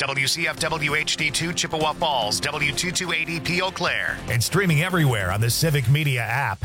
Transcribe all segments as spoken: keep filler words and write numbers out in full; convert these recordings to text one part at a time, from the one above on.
W C F W H D two Chippewa Falls, W two two eighty P Eau Claire. And streaming everywhere on the Civic Media app.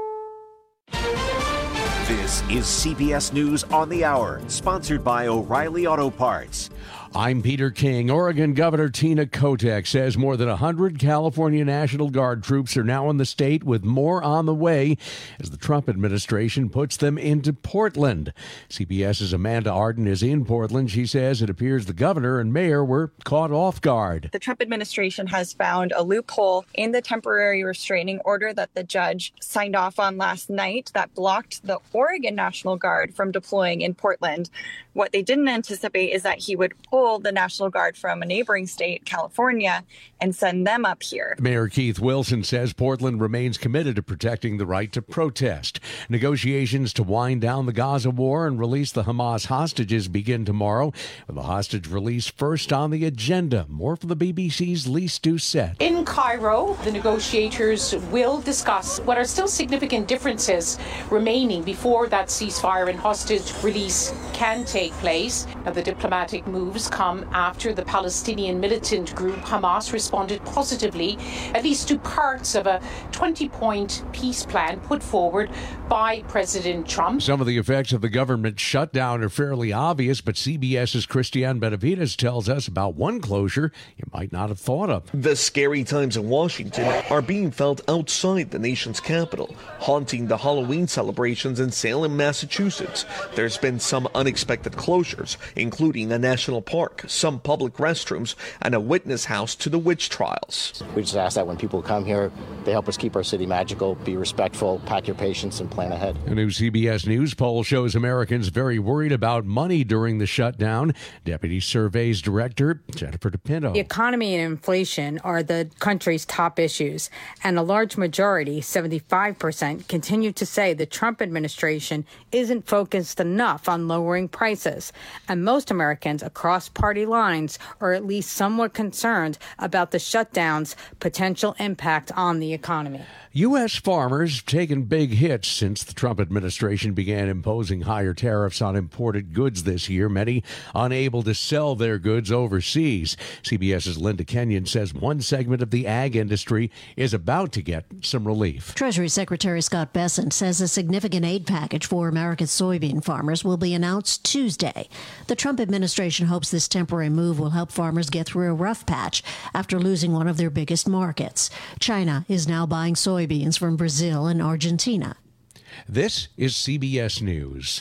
This is C B S News on the Hour, sponsored by O'Reilly Auto Parts. I'm Peter King. Oregon Governor Tina Kotek says more than one hundred California National Guard troops are now in the state, with more on the way as the Trump administration puts them into Portland. CBS's Amanda Arden is in Portland. She says it appears the governor and mayor were caught off guard. The Trump administration has found a loophole in the temporary restraining order that the judge signed off on last night that blocked the Oregon National Guard from deploying in Portland. What they didn't anticipate is that he would pull the National Guard from a neighboring state, California, and send them up here. Mayor Keith Wilson says Portland remains committed to protecting the right to protest. Negotiations to wind down the Gaza war and release the Hamas hostages begin tomorrow, with the hostage release first on the agenda. More from the B B C's Lise Doucette. In Cairo, the negotiators will discuss what are still significant differences remaining before that ceasefire and hostage release can take place. Now, the diplomatic moves come after the Palestinian militant group Hamas responded positively, at least to parts of a twenty-point peace plan put forward by President Trump. Some of the effects of the government shutdown are fairly obvious, but CBS's Christiane Benavides tells us about one closure you might not have thought of. The scary times in Washington are being felt outside the nation's capital, haunting the Halloween celebrations in Salem, Massachusetts. There's been some unexpected closures, including a national park, some public restrooms, and a witness house to the witch trials. We just ask that when people come here, they help us keep our city magical, be respectful, pack your patience, and plan ahead. A new C B S News poll shows Americans very worried about money during the shutdown. Deputy Surveys Director Jennifer DePinto. The economy and inflation are the country's top issues, and a large majority, seventy-five percent, continue to say the Trump administration isn't focused enough on lowering prices. And most Americans across party lines are at least somewhat concerned about the shutdown's potential impact on the economy. U S farmers have taken big hits since the Trump administration began imposing higher tariffs on imported goods this year, many unable to sell their goods overseas. CBS's Linda Kenyon says one segment of the ag industry is about to get some relief. Treasury Secretary Scott Bessent says a significant aid package for America's soybean farmers will be announced Tuesday. The Trump administration hopes this temporary move will help farmers get through a rough patch after losing one of their biggest markets. China is now buying soybeans from Brazil and Argentina. This is C B S News.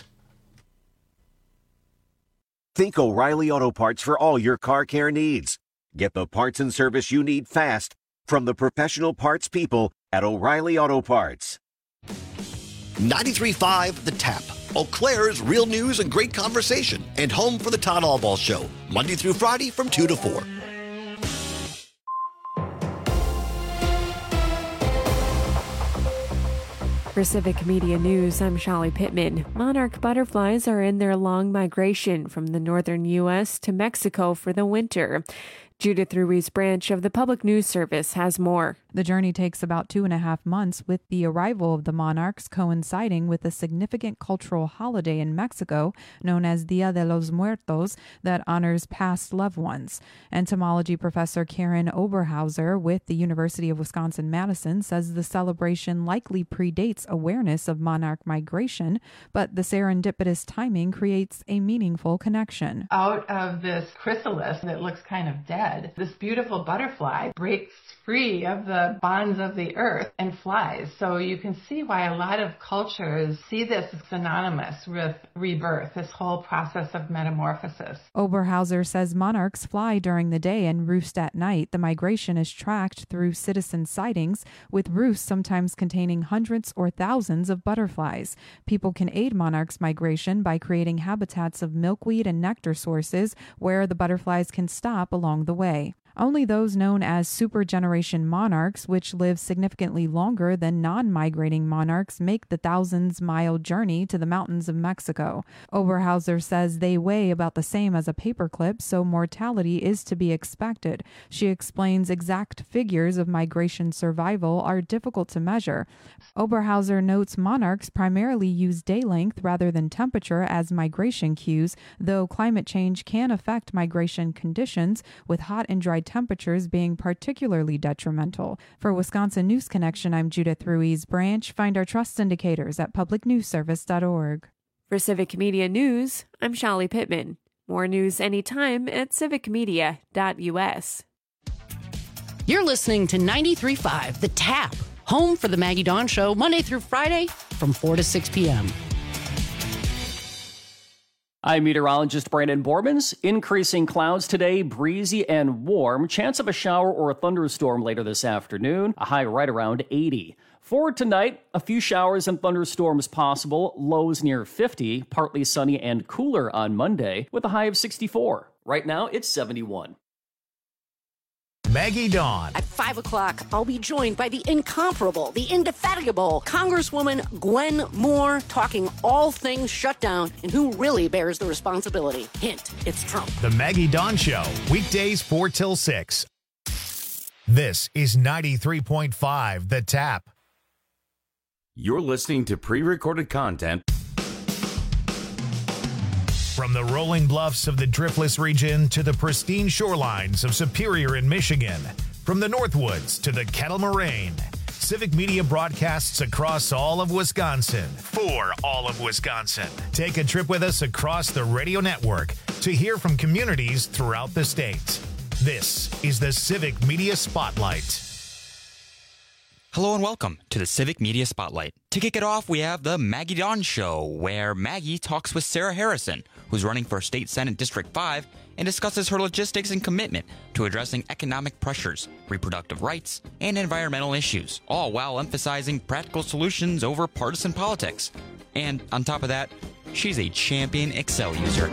Think O'Reilly Auto Parts for all your car care needs. Get the parts and service you need fast from the professional parts people at O'Reilly Auto Parts. ninety-three point five The Tap. Eau Claire's real news and great conversation, and home for the Todd Albaugh Show, Monday through Friday from two to four. For Civic Media News, I'm Shelly Pittman. Monarch butterflies are in their long migration from the northern U S to Mexico for the winter. Judith Ruiz Branch of the Public News Service has more. The journey takes about two and a half months, with the arrival of the monarchs coinciding with a significant cultural holiday in Mexico known as Dia de los Muertos that honors past loved ones. Entomology professor Karen Oberhauser with the University of Wisconsin-Madison says the celebration likely predates awareness of monarch migration, but the serendipitous timing creates a meaningful connection. Out of this chrysalis that looks kind of dead, this beautiful butterfly breaks free of the bonds of the earth and flies. So you can see why a lot of cultures see this as synonymous with rebirth, this whole process of metamorphosis. Oberhauser says monarchs fly during the day and roost at night. The migration is tracked through citizen sightings, with roosts sometimes containing hundreds or thousands of butterflies. People can aid monarchs' migration by creating habitats of milkweed and nectar sources where the butterflies can stop along the way. Only those known as supergeneration monarchs, which live significantly longer than non-migrating monarchs, make the thousands-mile journey to the mountains of Mexico. Oberhauser says they weigh about the same as a paperclip, so mortality is to be expected. She explains exact figures of migration survival are difficult to measure. Oberhauser notes monarchs primarily use day length rather than temperature as migration cues, though climate change can affect migration conditions, with hot and dry temperatures being particularly detrimental. For Wisconsin News Connection, I'm Judith Ruiz Branch. Find our trust indicators at public news service dot org. For Civic Media News, I'm Shali Pittman. More news anytime at civic media dot u s. You're listening to ninety-three point five The Tap, home for the Maggie Dawn Show, Monday through Friday from four to six p.m. I'm meteorologist Brandon Bormans. Increasing clouds today, breezy and warm. Chance of a shower or a thunderstorm later this afternoon. A high right around eighty. For tonight, a few showers and thunderstorms possible. Lows near fifty. Partly sunny and cooler on Monday with a high of sixty-four. Right now, it's seventy-one. Maggie Dawn. At five o'clock, I'll be joined by the incomparable, the indefatigable Congresswoman Gwen Moore, talking all things shutdown and who really bears the responsibility. Hint, it's Trump. The Maggie Dawn Show, weekdays four till six. This is ninety-three point five The Tap. You're listening to pre-recorded content from the rolling bluffs of the Driftless region to the pristine shorelines of Superior in Michigan. From the Northwoods to the Kettle Moraine, Civic Media broadcasts across all of Wisconsin for all of Wisconsin. Take a trip with us across the radio network to hear from communities throughout the state. This is the Civic Media Spotlight. Hello and welcome to the Civic Media Spotlight. To kick it off, we have the Maggie Dawn Show, where Maggie talks with Sarah Harrison, who's running for State Senate District five, and discusses her logistics and commitment to addressing economic pressures, reproductive rights, and environmental issues, all while emphasizing practical solutions over partisan politics. And on top of that, she's a champion Excel user.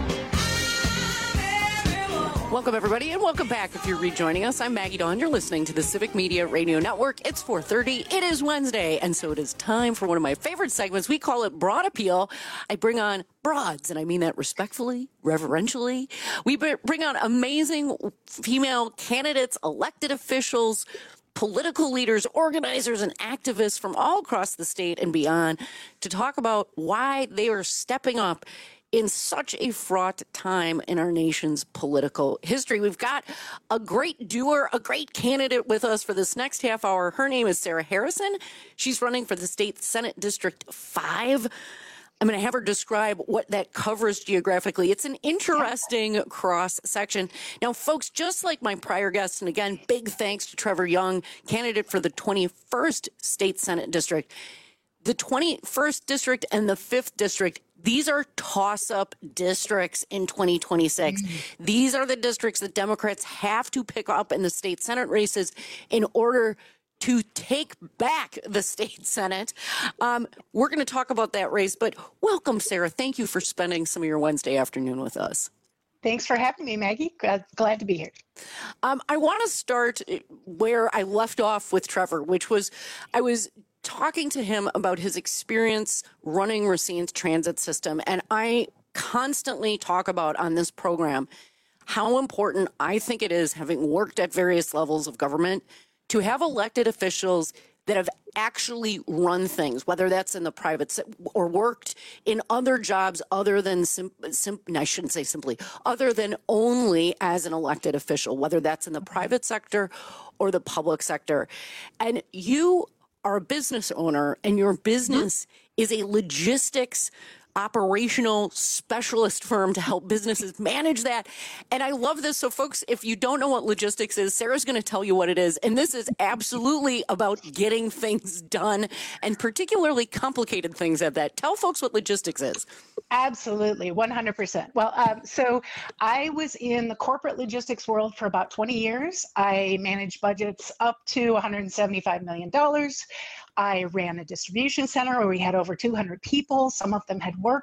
Welcome, everybody, and welcome back if you're rejoining us. I'm Maggie Dawn. You're listening to the Civic Media Radio Network. It's four thirty. It is Wednesday, and so it is time for one of my favorite segments. We call it Broad Appeal. I bring on broads, and I mean that respectfully, reverentially. We bring on amazing female candidates, elected officials, political leaders, organizers, and activists from all across the state and beyond to talk about why they are stepping up in such a fraught time in our nation's political history. We've got a great doer, a great candidate with us for this next half hour. Her name is Sarah Harrison. She's running for the State Senate District five. I'm going to have her describe what that covers geographically. It's an interesting cross section. Now, folks, just like my prior guests, and again, big thanks to Trevor Young, candidate for the twenty-first State Senate District. The twenty-first District and the fifth District, these are toss-up districts in twenty twenty-six. Mm-hmm. These are the districts that Democrats have to pick up in the state Senate races in order to take back the state Senate. Um, we're going to talk about that race, but welcome, Sarah. Thank you for spending some of your Wednesday afternoon with us. Thanks for having me, Maggie. Glad, glad to be here. Um, I want to start where I left off with Trevor, which was I was talking to him about his experience running Racine's transit system. And I constantly talk about on this program how important I think it is, having worked at various levels of government, to have elected officials that have actually run things, whether that's in the private se- or worked in other jobs other than, sim- sim- I shouldn't say simply, other than only as an elected official, whether that's in the private sector or the public sector. And you are a business owner, and your business mm-hmm. is a logistics operational specialist firm to help businesses manage that. And I love this. So folks, if you don't know what logistics is, Sarah's going to tell you what it is. And this is absolutely about getting things done, and particularly complicated things at that. Tell folks what logistics is. Absolutely, one hundred percent. Well, um, so I was in the corporate logistics world for about twenty years. I managed budgets up to one hundred seventy-five million dollars. I ran a distribution center where we had over two hundred people. Some of them had worked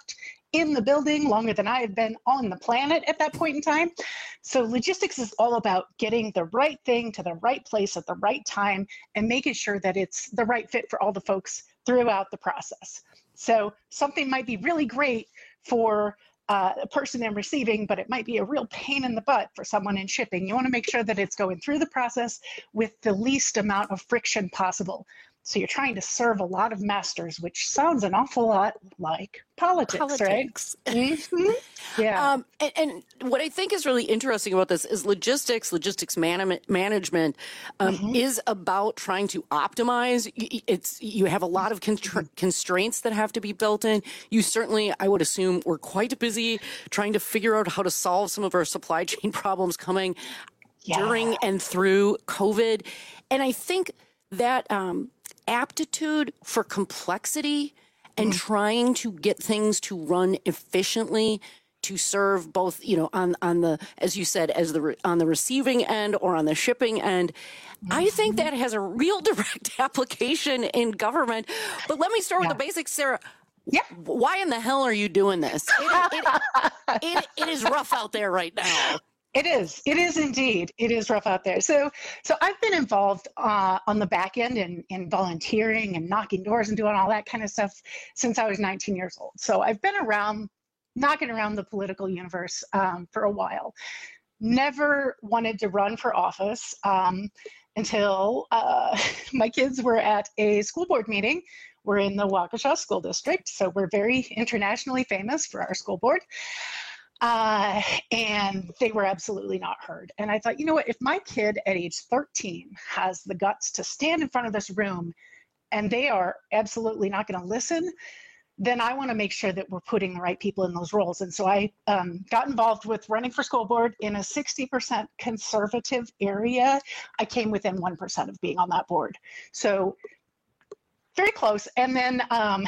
in the building longer than I have been on the planet at that point in time. So logistics is all about getting the right thing to the right place at the right time and making sure that it's the right fit for all the folks throughout the process. So something might be really great for uh, a person in receiving, but it might be a real pain in the butt for someone in shipping. You want to make sure that it's going through the process with the least amount of friction possible. So you're trying to serve a lot of masters, which sounds an awful lot like politics, Politics. right? Mm-hmm. Yeah. Um, and, and what I think is really interesting about this is logistics, logistics man- management um, mm-hmm. is about trying to optimize. It's you have a lot of constra- constraints that have to be built in. You certainly, I would assume, were quite busy trying to figure out how to solve some of our supply chain problems coming yeah. during and through COVID. And I think that um, aptitude for complexity and mm. trying to get things to run efficiently to serve both, you know, on, on the, as you said, as the, on the receiving end or on the shipping end. Mm-hmm. I think that has a real direct application in government. But let me start yeah. with the basics, Sarah. Yeah. Why in the hell are you doing this? It, it, it, it is rough out there right now. It is. It is indeed. It is rough out there. So, so I've been involved uh, on the back end in, in volunteering and knocking doors and doing all that kind of stuff since I was nineteen years old. So I've been around, knocking around the political universe um, for a while. Never wanted to run for office um, until uh, my kids were at a school board meeting. We're in the Waukesha School District, so we're very internationally famous for our school board. Uh, and they were absolutely not heard. And I thought, you know what, if my kid at age thirteen has the guts to stand in front of this room and they are absolutely not going to listen, then I want to make sure that we're putting the right people in those roles. And so I um, got involved with running for school board in a sixty percent conservative area. I came within one percent of being on that board. So very close. And then um,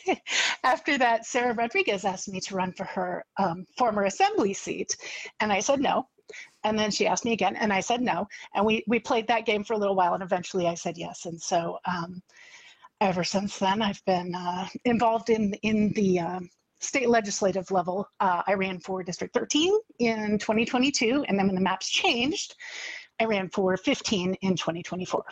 after that, Sarah Rodriguez asked me to run for her um, former assembly seat. And I said no. And then she asked me again, and I said no. And we, we played that game for a little while, and eventually I said yes. And so um, ever since then, I've been uh, involved in, in the um, state legislative level. Uh, I ran for District thirteen in twenty twenty-two, and then when the maps changed, I ran for fifteen in twenty twenty-four.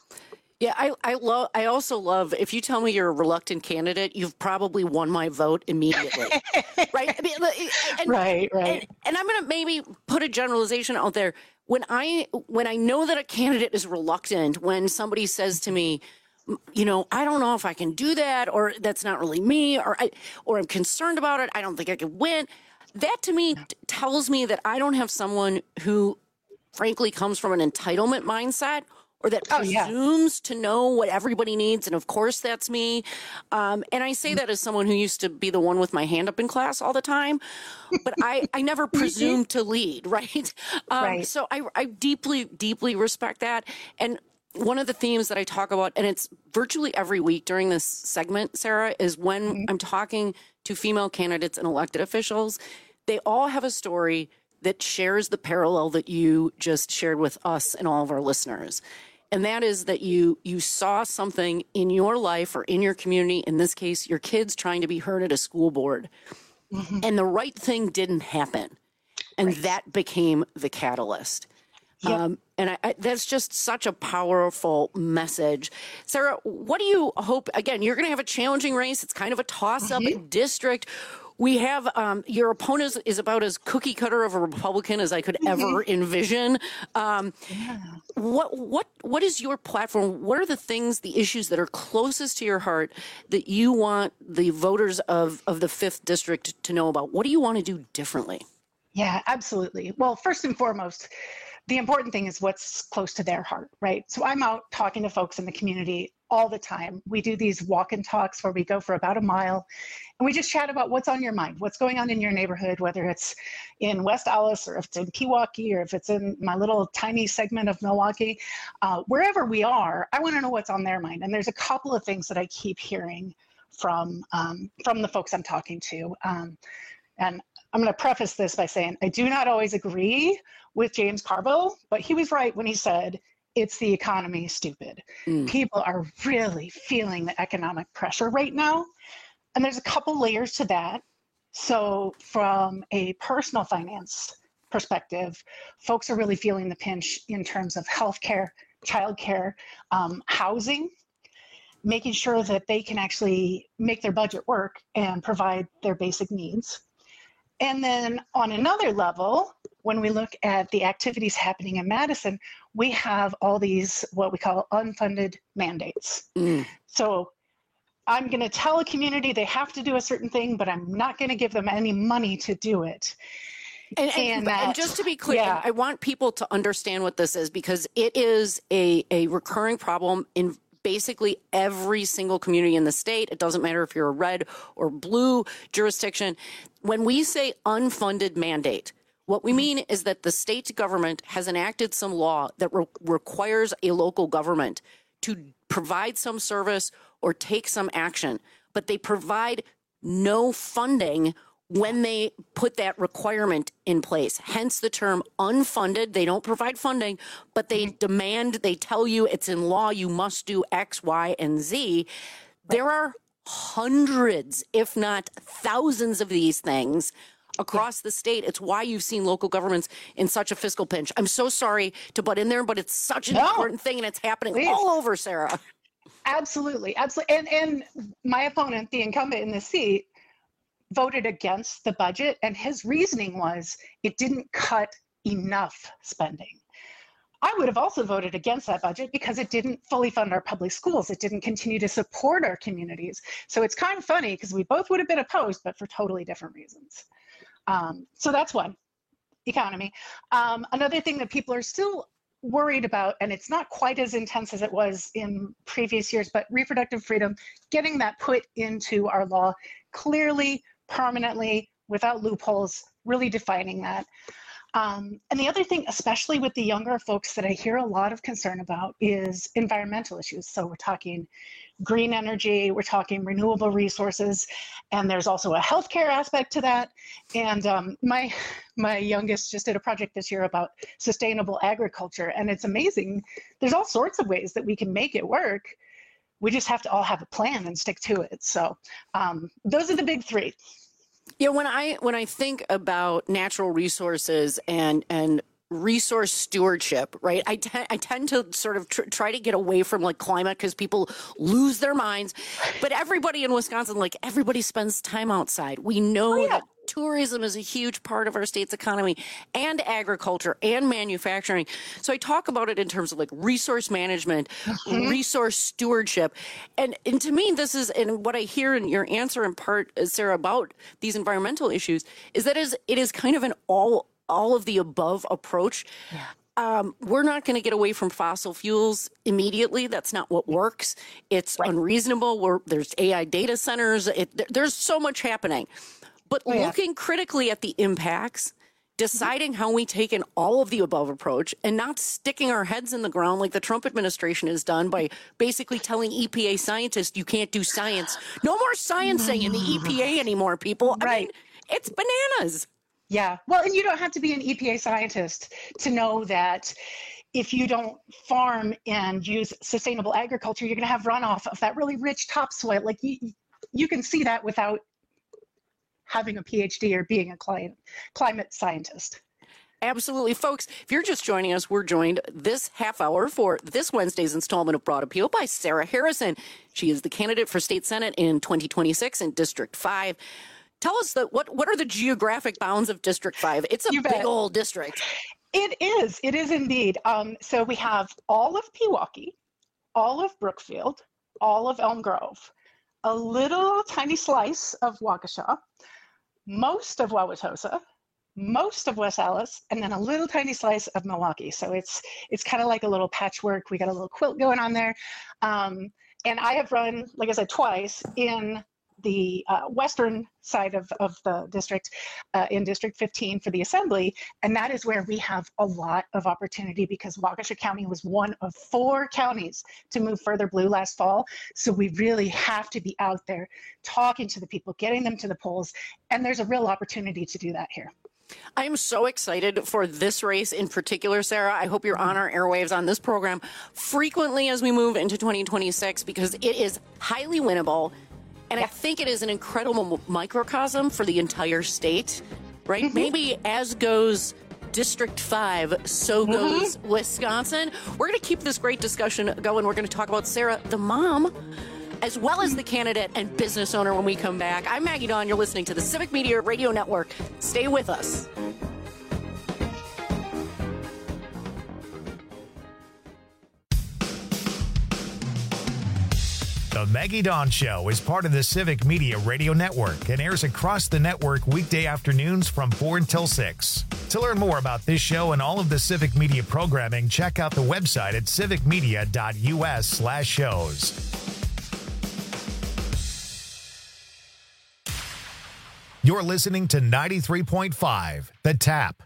Yeah, I I love. I also love. If you tell me you're a reluctant candidate, you've probably won my vote immediately, right? I mean, and, right, right. And, and I'm going to maybe put a generalization out there. When I when I know that a candidate is reluctant, when somebody says to me, you know, I don't know if I can do that, or that's not really me, or I or I'm concerned about it. I don't think I can win. That to me t- tells me that I don't have someone who, frankly, comes from an entitlement mindset, or that presumes oh, yeah. to know what everybody needs. And of course, that's me. Um, and I say that as someone who used to be the one with my hand up in class all the time. But I, I never presumed to lead, right? Um, right. So I, I deeply, deeply respect that. And one of the themes that I talk about, and it's virtually every week during this segment, Sarah, is when mm-hmm. I'm talking to female candidates and elected officials, they all have a story that shares the parallel that you just shared with us and all of our listeners. And that is that you you saw something in your life or in your community, in this case, your kids trying to be heard at a school board, mm-hmm. and the right thing didn't happen. And right. that became the catalyst. Yep. Um, and I, I, that's just such a powerful message. Sarah, what do you hope? Again, you're going to have a challenging race. It's kind of a toss-up mm-hmm. district. We have um, your opponent is about as cookie cutter of a Republican as I could ever envision. Um, yeah. What what what is your platform? What are the things, the issues that are closest to your heart that you want the voters of, of the fifth District to know about? What do you want to do differently? Yeah, absolutely. Well, first and foremost, the important thing is what's close to their heart, right? So I'm out talking to folks in the community all the time. We do these walk and talks where we go for about a mile and we just chat about what's on your mind, what's going on in your neighborhood, whether it's in West Allis or if it's in Pewaukee or if it's in my little tiny segment of Milwaukee. Uh, wherever we are, I want to know what's on their mind. And there's a couple of things that I keep hearing from, um, from the folks I'm talking to. Um, and I'm going to preface this by saying I do not always agree with James Carville, but he was right when he said, it's the economy, stupid. Mm. People are really feeling the economic pressure right now. And there's a couple layers to that. So from a personal finance perspective, folks are really feeling the pinch in terms of healthcare, childcare, um, housing, making sure that they can actually make their budget work and provide their basic needs. And then on another level, when we look at the activities happening in Madison, we have all these what we call unfunded mandates. Mm. So I'm going to tell a community they have to do a certain thing, but I'm not going to give them any money to do it. And, and, and, that, and just to be clear, yeah. I want people to understand what this is, because it is a, a recurring problem in basically every single community in the state. It doesn't matter if you're a red or blue jurisdiction. When we say unfunded mandate, what we mean is that the state government has enacted some law that re- requires a local government to provide some service or take some action, but they provide no funding when they put that requirement in place. Hence the term unfunded. They don't provide funding, but they demand, they tell you it's in law, you must do X, Y, and Z. There are hundreds, if not thousands of these things across the state. It's why you've seen local governments in such a fiscal pinch. I'm so sorry to butt in there, but it's such an no. important thing, and it's happening Please. all over, Sarah. Absolutely. Absolutely. And, and my opponent, the incumbent in the seat, voted against the budget, and his reasoning was it didn't cut enough spending. I would have also voted against that budget because it didn't fully fund our public schools. It didn't continue to support our communities. So it's kind of funny because we both would have been opposed, but for totally different reasons. Um, so that's one, economy. Um, another thing that people are still worried about, and it's not quite as intense as it was in previous years, but reproductive freedom, getting that put into our law clearly, permanently, without loopholes, really defining that. Um, and the other thing, especially with the younger folks that I hear a lot of concern about, is environmental issues. So we're talking green energy, we're talking renewable resources, and there's also a healthcare aspect to that. And um, my my youngest just did a project this year about sustainable agriculture, and it's amazing. There's all sorts of ways that we can make it work. We just have to all have a plan and stick to it. So um, those are the big three. Yeah, when I when I think about natural resources and and resource stewardship, right, I, te- I tend to sort of tr- try to get away from like climate because people lose their minds. But everybody in Wisconsin, like everybody spends time outside. We know oh, yeah. that tourism is a huge part of our state's economy, and agriculture and manufacturing. So I talk about it in terms of like resource management, mm-hmm. resource stewardship. And, and to me, this is, and what I hear in your answer in part, Sarah, about these environmental issues is that is it is kind of an all all of the above approach. Yeah. Um, we're not going to get away from fossil fuels immediately. That's not what works. It's right. unreasonable. We're, there's A I data centers. It, there's so much happening. But oh, yeah. looking critically at the impacts, deciding how we take an all of the above approach, and not sticking our heads in the ground like the Trump administration has done by basically telling E P A scientists you can't do science. No more sciencing in the E P A anymore, people. Right. I mean, it's bananas. Yeah. Well, and you don't have to be an E P A scientist to know that if you don't farm and use sustainable agriculture, you're going to have runoff of that really rich topsoil. Like you, you can see that without having a P H D or being a climate, climate scientist. Absolutely. Folks, if you're just joining us, we're joined this half hour for this Wednesday's installment of Broad Appeal by Sarah Harrison. She is the candidate for state senate in twenty twenty-six in District five. Tell us that what, what are the geographic bounds of District five? It's a big old district. It is. It is indeed. Um, so we have all of Pewaukee, all of Brookfield, all of Elm Grove, a little tiny slice of Waukesha, most of Wauwatosa, most of West Allis, and then a little tiny slice of Milwaukee. So it's it's kind of like a little patchwork. We got a little quilt going on there. Um, and I have run, like I said, twice in the uh, western side of, of the district, uh, in District fifteen for the Assembly, and that is where we have a lot of opportunity because Waukesha County was one of four counties to move further blue last fall. So we really have to be out there talking to the people, getting them to the polls, and there's a real opportunity to do that here. I am so excited for this race in particular, Sarah. I hope you're on our airwaves on this program frequently as we move into twenty twenty-six because it is highly winnable. And I think it is an incredible microcosm for the entire state, right? Mm-hmm. Maybe as goes District five, so goes mm-hmm. Wisconsin. We're going to keep this great discussion going. We're going to talk about Sarah, the mom, as well as the candidate and business owner when we come back. I'm Maggie Dawn. You're listening to the Civic Media Radio Network. Stay with us. The Maggie Dawn Show is part of the Civic Media Radio Network and airs across the network weekday afternoons from four until six. To learn more about this show and all of the Civic Media programming, check out the website at civicmedia.us slash shows. You're listening to ninety-three point five, The Tap.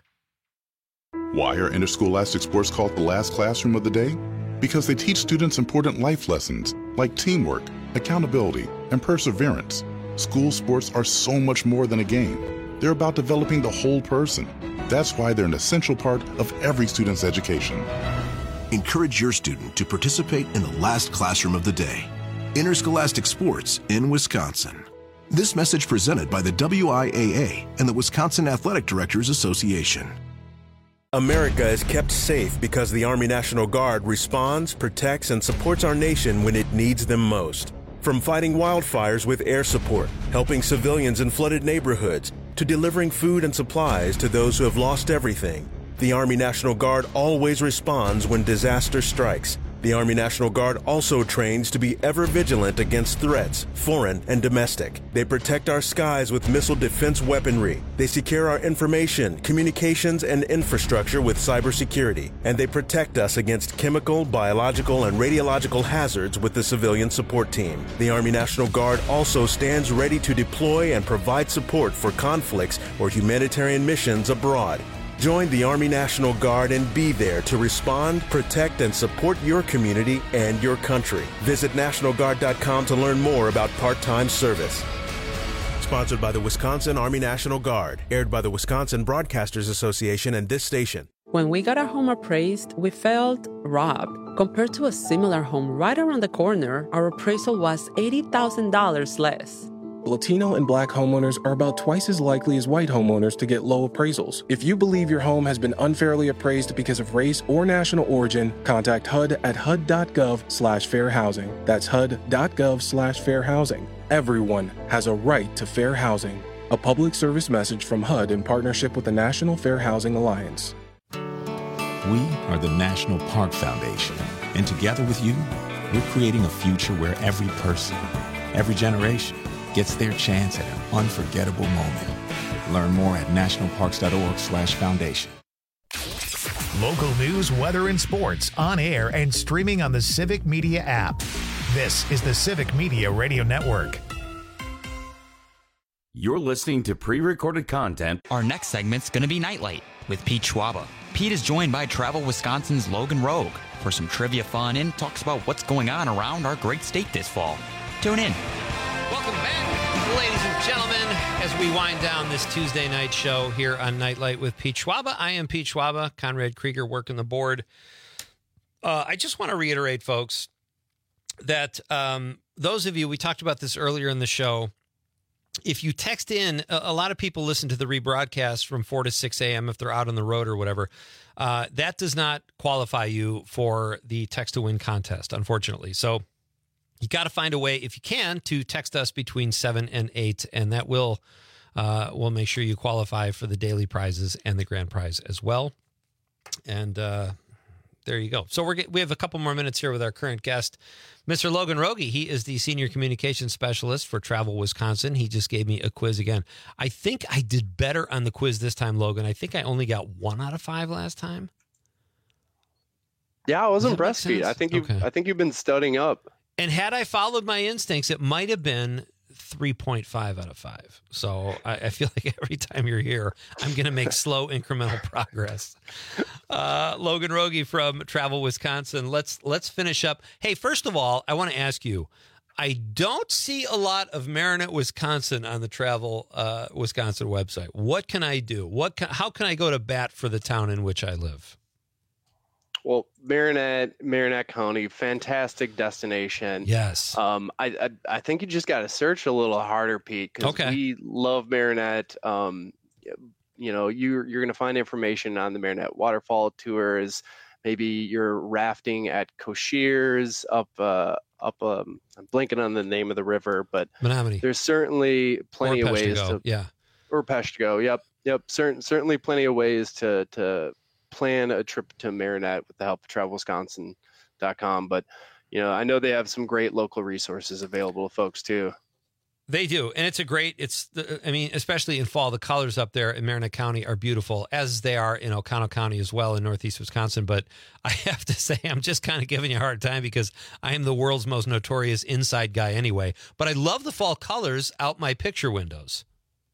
Why are interscholastic sports called the last classroom of the day? Because they teach students important life lessons like teamwork, accountability, and perseverance. School sports are so much more than a game. They're about developing the whole person. That's why they're an essential part of every student's education. Encourage your student to participate in the last classroom of the day. Interscholastic sports in Wisconsin. This message presented by the W I A A and the Wisconsin Athletic Directors Association. America is kept safe because the Army National Guard responds, protects, and supports our nation when it needs them most. From fighting wildfires with air support, helping civilians in flooded neighborhoods, to delivering food and supplies to those who have lost everything, the Army National Guard always responds when disaster strikes. The Army National Guard also trains to be ever vigilant against threats, foreign and domestic. They protect our skies with missile defense weaponry. They secure our information, communications, and infrastructure with cybersecurity. And they protect us against chemical, biological, and radiological hazards with the civilian support team. The Army National Guard also stands ready to deploy and provide support for conflicts or humanitarian missions abroad. Join the Army National Guard and be there to respond, protect, and support your community and your country. Visit National Guard dot com to learn more about part-time service. Sponsored by the Wisconsin Army National Guard. Aired by the Wisconsin Broadcasters Association and this station. When we got our home appraised, we felt robbed. Compared to a similar home right around the corner, our appraisal was eighty thousand dollars less. Latino and Black homeowners are about twice as likely as white homeowners to get low appraisals. If you believe your home has been unfairly appraised because of race or national origin, contact H U D at H U D dot gov slash fair housing. That's H U D dot gov slash fair housing. Everyone has a right to fair housing. A public service message from H U D in partnership with the National Fair Housing Alliance. We are the National Park Foundation, and together with you, we're creating a future where every person, every generation, gets their chance at an unforgettable moment. Learn more at nationalparks.org slash foundation. Local news, weather, and sports on air and streaming on the Civic Media app. This is the Civic Media Radio Network. You're listening to pre-recorded content. Our next segment's going to be Nightlight with Pete Schwaba. Pete is joined by Travel Wisconsin's Logan Rogue for some trivia fun and talks about what's going on around our great state this fall. Tune in. Welcome back, ladies and gentlemen, as we wind down this Tuesday night show here on Nightlight with Pete Schwaba. I am Pete Schwaba, Conrad Krieger working the board. Uh, I just want to reiterate, folks, that um, those of you, we talked about this earlier in the show, if you text in, a, a lot of people listen to the rebroadcast from four to six a.m. if they're out on the road or whatever. Uh, that does not qualify you for the text to win contest, unfortunately. So you got to find a way, if you can, to text us between seven and eight, and that will uh, will make sure you qualify for the daily prizes and the grand prize as well. And uh, there you go. So we're we have a couple more minutes here with our current guest, Mister Logan Rogie. He is the Senior Communications Specialist for Travel Wisconsin. He just gave me a quiz again. I think I did better on the quiz this time, Logan. I think I only got one out of five last time. Yeah, I was impressed, Pete. I think you okay. I think you've been studying up. And had I followed my instincts, it might have been three point five out of five. So I, I feel like every time you're here, I'm going to make slow incremental progress. Uh, Logan Rogie from Travel Wisconsin. Let's let's finish up. Hey, first of all, I want to ask you, I don't see a lot of Marinette, Wisconsin on the Travel uh, Wisconsin website. What can I do? What can, how can I go to bat for the town in which I live? Well, Marinette, Marinette County, fantastic destination. Yes. Um, I, I, I think you just got to search a little harder, Pete, because Okay. we love Marinette. Um, you know, you're, you're going to find information on the Marinette waterfall tours. Maybe you're rafting at Cochéers up, uh, up, um, I'm blanking on the name of the river, but Menominee. there's certainly plenty Or of ways Peshtigo, to, yeah. or Peshtigo. Yep. Yep. Certain, certainly plenty of ways to, to plan a trip to Marinette with the help of travel wisconsin dot com. But, you know, I know they have some great local resources available to folks too. They do. And it's a great, it's, the, I mean, especially in fall, the colors up there in Marinette County are beautiful, as they are in Oconto County as well in northeast Wisconsin. But I have to say, I'm just kind of giving you a hard time because I am the world's most notorious inside guy anyway. But I love the fall colors out my picture windows.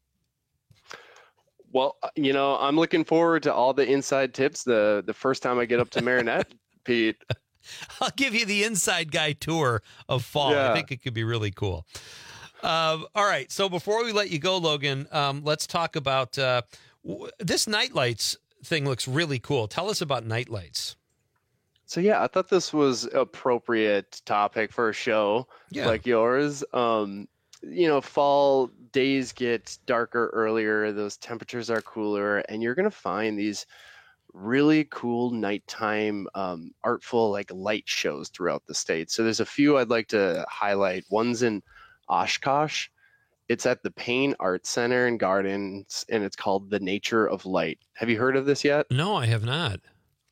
Well, you know, I'm looking forward to all the inside tips the, the first time I get up to Marinette, Pete. I'll give you the inside guy tour of fall. Yeah. I think it could be really cool. Um, all right. So before we let you go, Logan, um, let's talk about uh, w- this nightlights thing. Looks really cool. Tell us about nightlights. So, yeah, I thought this was appropriate topic for a show Yeah. like yours. Um, you know, fall days get darker earlier. Those temperatures are cooler, and you're going to find these really cool nighttime um, artful like light shows throughout the state. So there's a few I'd like to highlight. One's in Oshkosh. It's at the Payne Art Center and Gardens, and it's called The Nature of Light. Have you heard of this yet? No, I have not.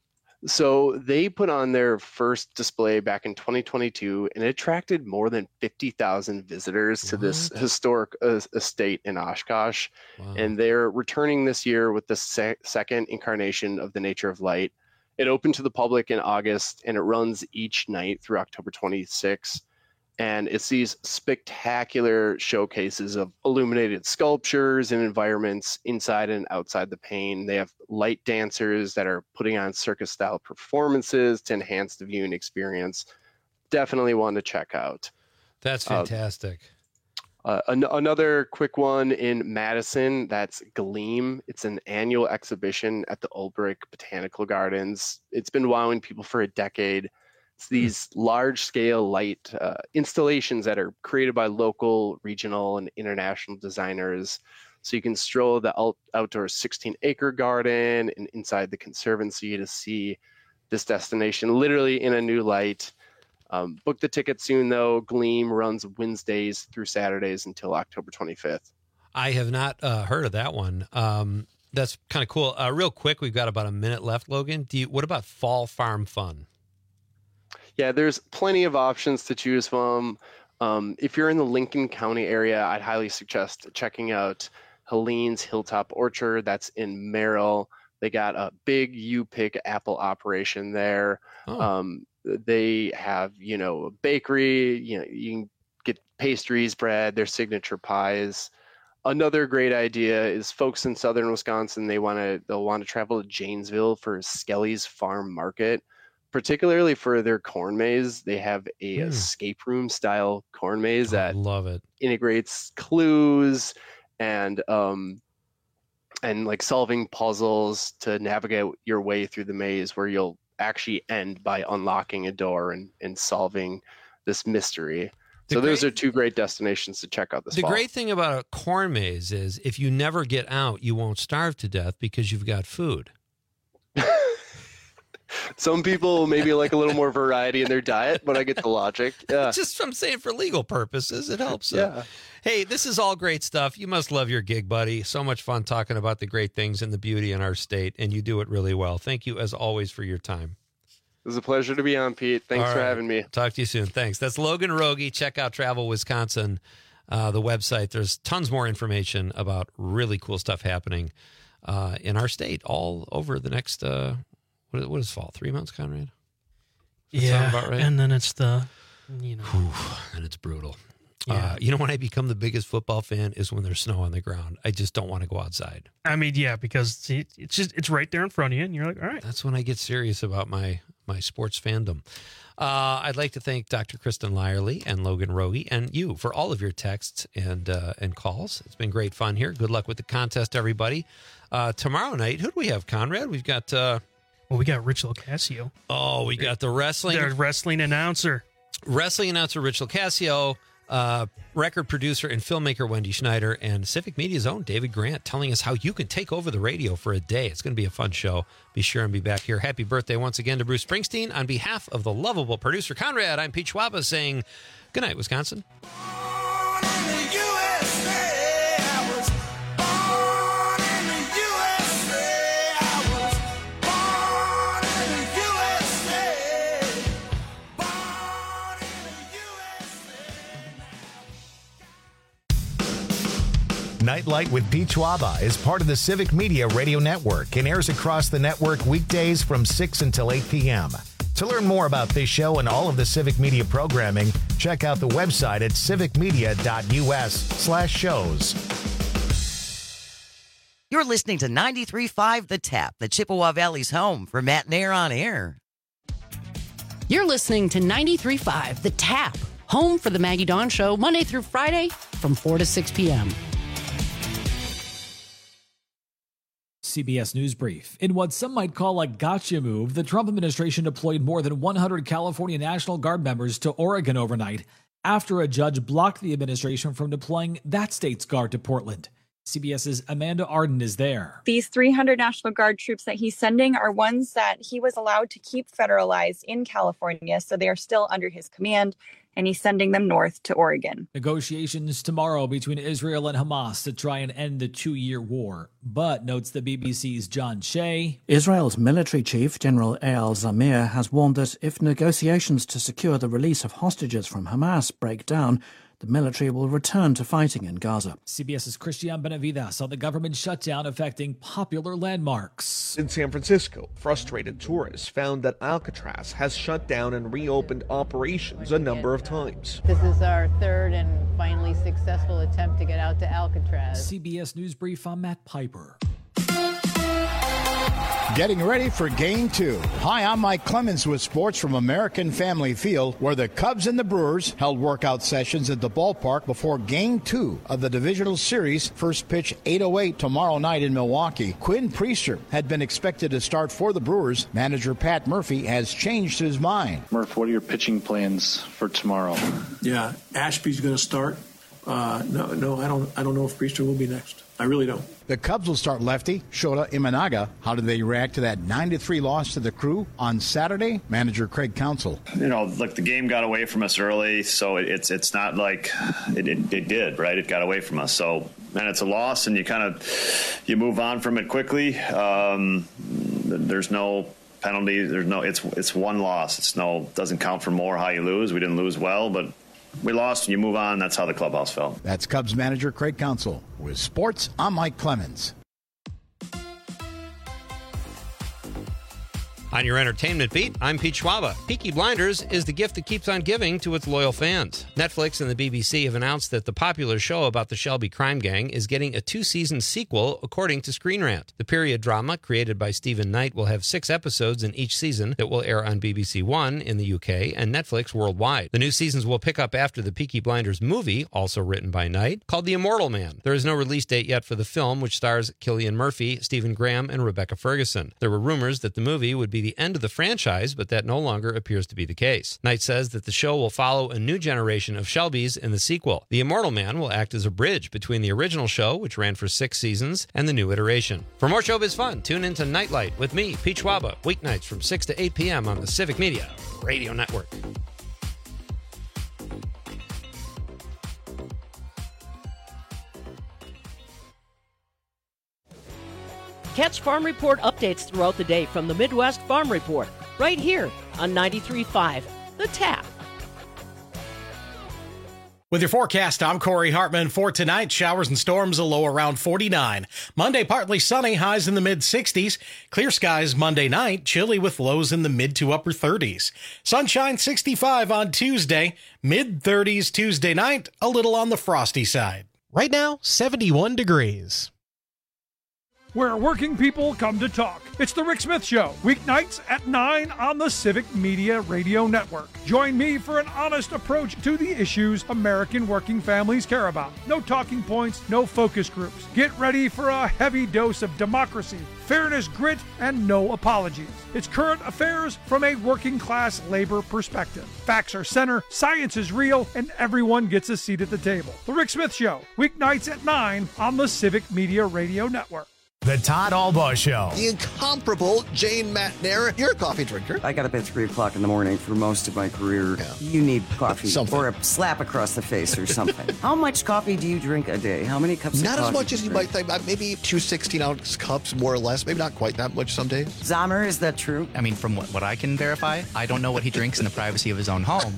So they put on their first display back in twenty twenty-two, and it attracted more than fifty thousand visitors to this historic uh, estate in Oshkosh. Wow. And they're returning this year with the se- second incarnation of The Nature of Light. It opened to the public in August, and it runs each night through October twenty-sixth. And it's these spectacular showcases of illuminated sculptures and environments inside and outside the Payne. They have light dancers that are putting on circus-style performances to enhance the viewing experience. Definitely one to check out. That's fantastic. Uh, uh, an- another quick one in Madison, that's Gleam. It's an annual exhibition at the Ulbrich Botanical Gardens. It's been wowing people for a decade. It's these large-scale light uh, installations that are created by local, regional, and international designers. So you can stroll the out- outdoor sixteen-acre garden and inside the conservancy to see this destination literally in a new light. Um, book the ticket soon, though. Gleam runs Wednesdays through Saturdays until October twenty-fifth. I have not uh, heard of that one. Um, that's kind of cool. Uh, real quick, we've got about a minute left, Logan. Do you, what about Fall Farm Fun? Yeah, there's plenty of options to choose from. Um, if you're in the Lincoln County area, I'd highly suggest checking out Helene's Hilltop Orchard. That's in Merrill. They got a big U-Pick apple operation there. Oh. Um, they have, you know, a bakery. You know, you can get pastries, bread, their signature pies. Another great idea is folks in southern Wisconsin. They want to they'll want to travel to Janesville for Skelly's Farm Market. Particularly for their corn maze, they have a Mm. escape room style corn maze I that love it. integrates clues and um and like solving puzzles to navigate your way through the maze, where you'll actually end by unlocking a door and, and solving this mystery. The so those great- are two great destinations to check out this The fall. great thing about a corn maze is if you never get out, you won't starve to death because you've got food. Some people maybe like a little more variety in their diet, but I get the logic. Yeah. Just I'm saying for legal purposes, it helps. Yeah. Hey, this is all great stuff. You must love your gig, buddy. So much fun talking about the great things and the beauty in our state, and you do it really well. Thank you, as always, for your time. It was a pleasure to be on, Pete. Thanks All for right. having me. Talk to you soon. Thanks. That's Logan Rogie. Check out Travel Wisconsin, uh, the website. There's tons more information about really cool stuff happening uh, in our state all over the next, uh, what, is, what is fall? Three months, Conrad? Does that sound Yeah, about right? and then it's the, you know. Whew, and it's brutal. Yeah. Uh, you know when I become the biggest football fan is when there's snow on the ground. I just don't want to go outside. I mean, yeah, because it- it's just it's right there in front of you, and you're like, all right. That's when I get serious about my my sports fandom. Uh, I'd like to thank Doctor Kristen Lyerly and Logan Rogie and you for all of your texts and uh, and calls. It's been great fun here. Good luck with the contest, everybody. Uh, tomorrow night, who do we have, Conrad? We've got uh, Well, we got Rich LoCascio. Oh, we got the wrestling. The wrestling announcer. Wrestling announcer Rich LoCascio, uh, record producer and filmmaker Wendy Schneider, and Civic Media's own David Grant telling us how you can take over the radio for a day. It's going to be a fun show. Be sure and be back here. Happy birthday once again to Bruce Springsteen. On behalf of the lovable producer Conrad, I'm Pete Schwaba saying good night, Wisconsin. Nightlight with Pete Schwaba is part of the Civic Media Radio Network and airs across the network weekdays from six until eight p.m. To learn more about this show and all of the Civic Media programming, check out the website at civicmedia.us slash shows. You're listening to ninety-three point five The Tap, the Chippewa Valley's home for Matt Nair on Air. You're listening to ninety-three point five The Tap, home for the Maggie Dawn Show, Monday through Friday from four to six p.m. C B S News Brief. In what some might call a gotcha move, the Trump administration deployed more than one hundred California National Guard members to Oregon overnight after a judge blocked the administration from deploying that state's Guard to Portland. CBS's Amanda Arden is there. These three hundred National Guard troops that he's sending are ones that he was allowed to keep federalized in California, so they are still under his command, and he's sending them north to Oregon. Negotiations tomorrow between Israel and Hamas to try and end the two-year war. But, notes the B B C's John Shea, Israel's military chief, General Eyal Zamir, has warned that if negotiations to secure the release of hostages from Hamas break down, the military will return to fighting in Gaza. CBS's Christian Benavides on the government shutdown affecting popular landmarks. In San Francisco, frustrated tourists found that Alcatraz has shut down and reopened operations a number of times. This is our third and finally successful attempt to get out to Alcatraz. C B S News Brief, I'm Matt Piper. Getting ready for Game two. Hi, I'm Mike Clemens with sports from American Family Field, where the Cubs and the Brewers held workout sessions at the ballpark before Game two of the Divisional Series. First pitch eight oh eight tomorrow night in Milwaukee. Quinn Priester had been expected to start for the Brewers. Manager Pat Murphy has changed his mind. Murph, what are your pitching plans for tomorrow? Yeah, Ashby's going to start. Uh, no, no, I don't. I don't know if Priester will be next. I really don't. The Cubs will start lefty Shota Imanaga. How did they react to that nine to three loss to the Crew on Saturday? Manager Craig Counsell. You know, look, the game got away from us early, so it, it's it's not like it, it, it did, right? It got away from us. So, man, it's a loss, and you kind of you move on from it quickly. Um, there's no penalty. There's no. It's it's one loss. It's no doesn't count for more how you lose. We didn't lose well, but we lost and you move on. That's how the clubhouse felt. That's Cubs manager Craig Counsell. With sports, I'm Mike Clemens. On your entertainment beat, I'm Pete Schwaba. Peaky Blinders is the gift that keeps on giving to its loyal fans. Netflix and the B B C have announced that the popular show about the Shelby crime gang is getting a two-season sequel, according to Screen Rant. The period drama, created by Stephen Knight, will have six episodes in each season that will air on B B C One in the U K and Netflix worldwide. The new seasons will pick up after the Peaky Blinders movie, also written by Knight, called The Immortal Man. There is no release date yet for the film, which stars Cillian Murphy, Stephen Graham, and Rebecca Ferguson. There were rumors that the movie would be the end of the franchise, but that no longer appears to be the case. Knight says that the show will follow a new generation of Shelbys in the sequel. The Immortal Man will act as a bridge between the original show, which ran for six seasons, and the new iteration. For more showbiz fun, tune into Nightlight with me, Pete Schwaba, weeknights from six to eight p.m. on the Civic Media Radio Network. Catch Farm Report updates throughout the day from the Midwest Farm Report, right here on ninety-three point five The Tap. With your forecast, I'm Corey Hartman. For tonight, showers and storms, a low around forty-nine. Monday, partly sunny, highs in the mid-sixties. Clear skies Monday night, chilly with lows in the mid to upper thirties. Sunshine sixty-five on Tuesday, mid-thirties Tuesday night, a little on the frosty side. Right now, seventy-one degrees. where working people come to talk. It's The Rick Smith Show, weeknights at nine on the Civic Media Radio Network. Join me for an honest approach to the issues American working families care about. No talking points, no focus groups. Get ready for a heavy dose of democracy, fairness, grit, and no apologies. It's current affairs from a working class labor perspective. Facts are center, science is real, and everyone gets a seat at the table. The Rick Smith Show, weeknights at nine on the Civic Media Radio Network. The Todd Albaugh Show. The incomparable Jane Matnair. You're a coffee drinker. I got up at three o'clock in the morning for most of my career. Yeah. You need coffee something. Or a slap across the face or something. How much coffee do you drink a day? How many cups not of coffee? Not as much as you drink? might think. Maybe two sixteen-ounce cups, more or less. Maybe not quite that much some days. Zahmer, is that true? I mean, from what, what I can verify, I don't know what he drinks in the privacy of his own home.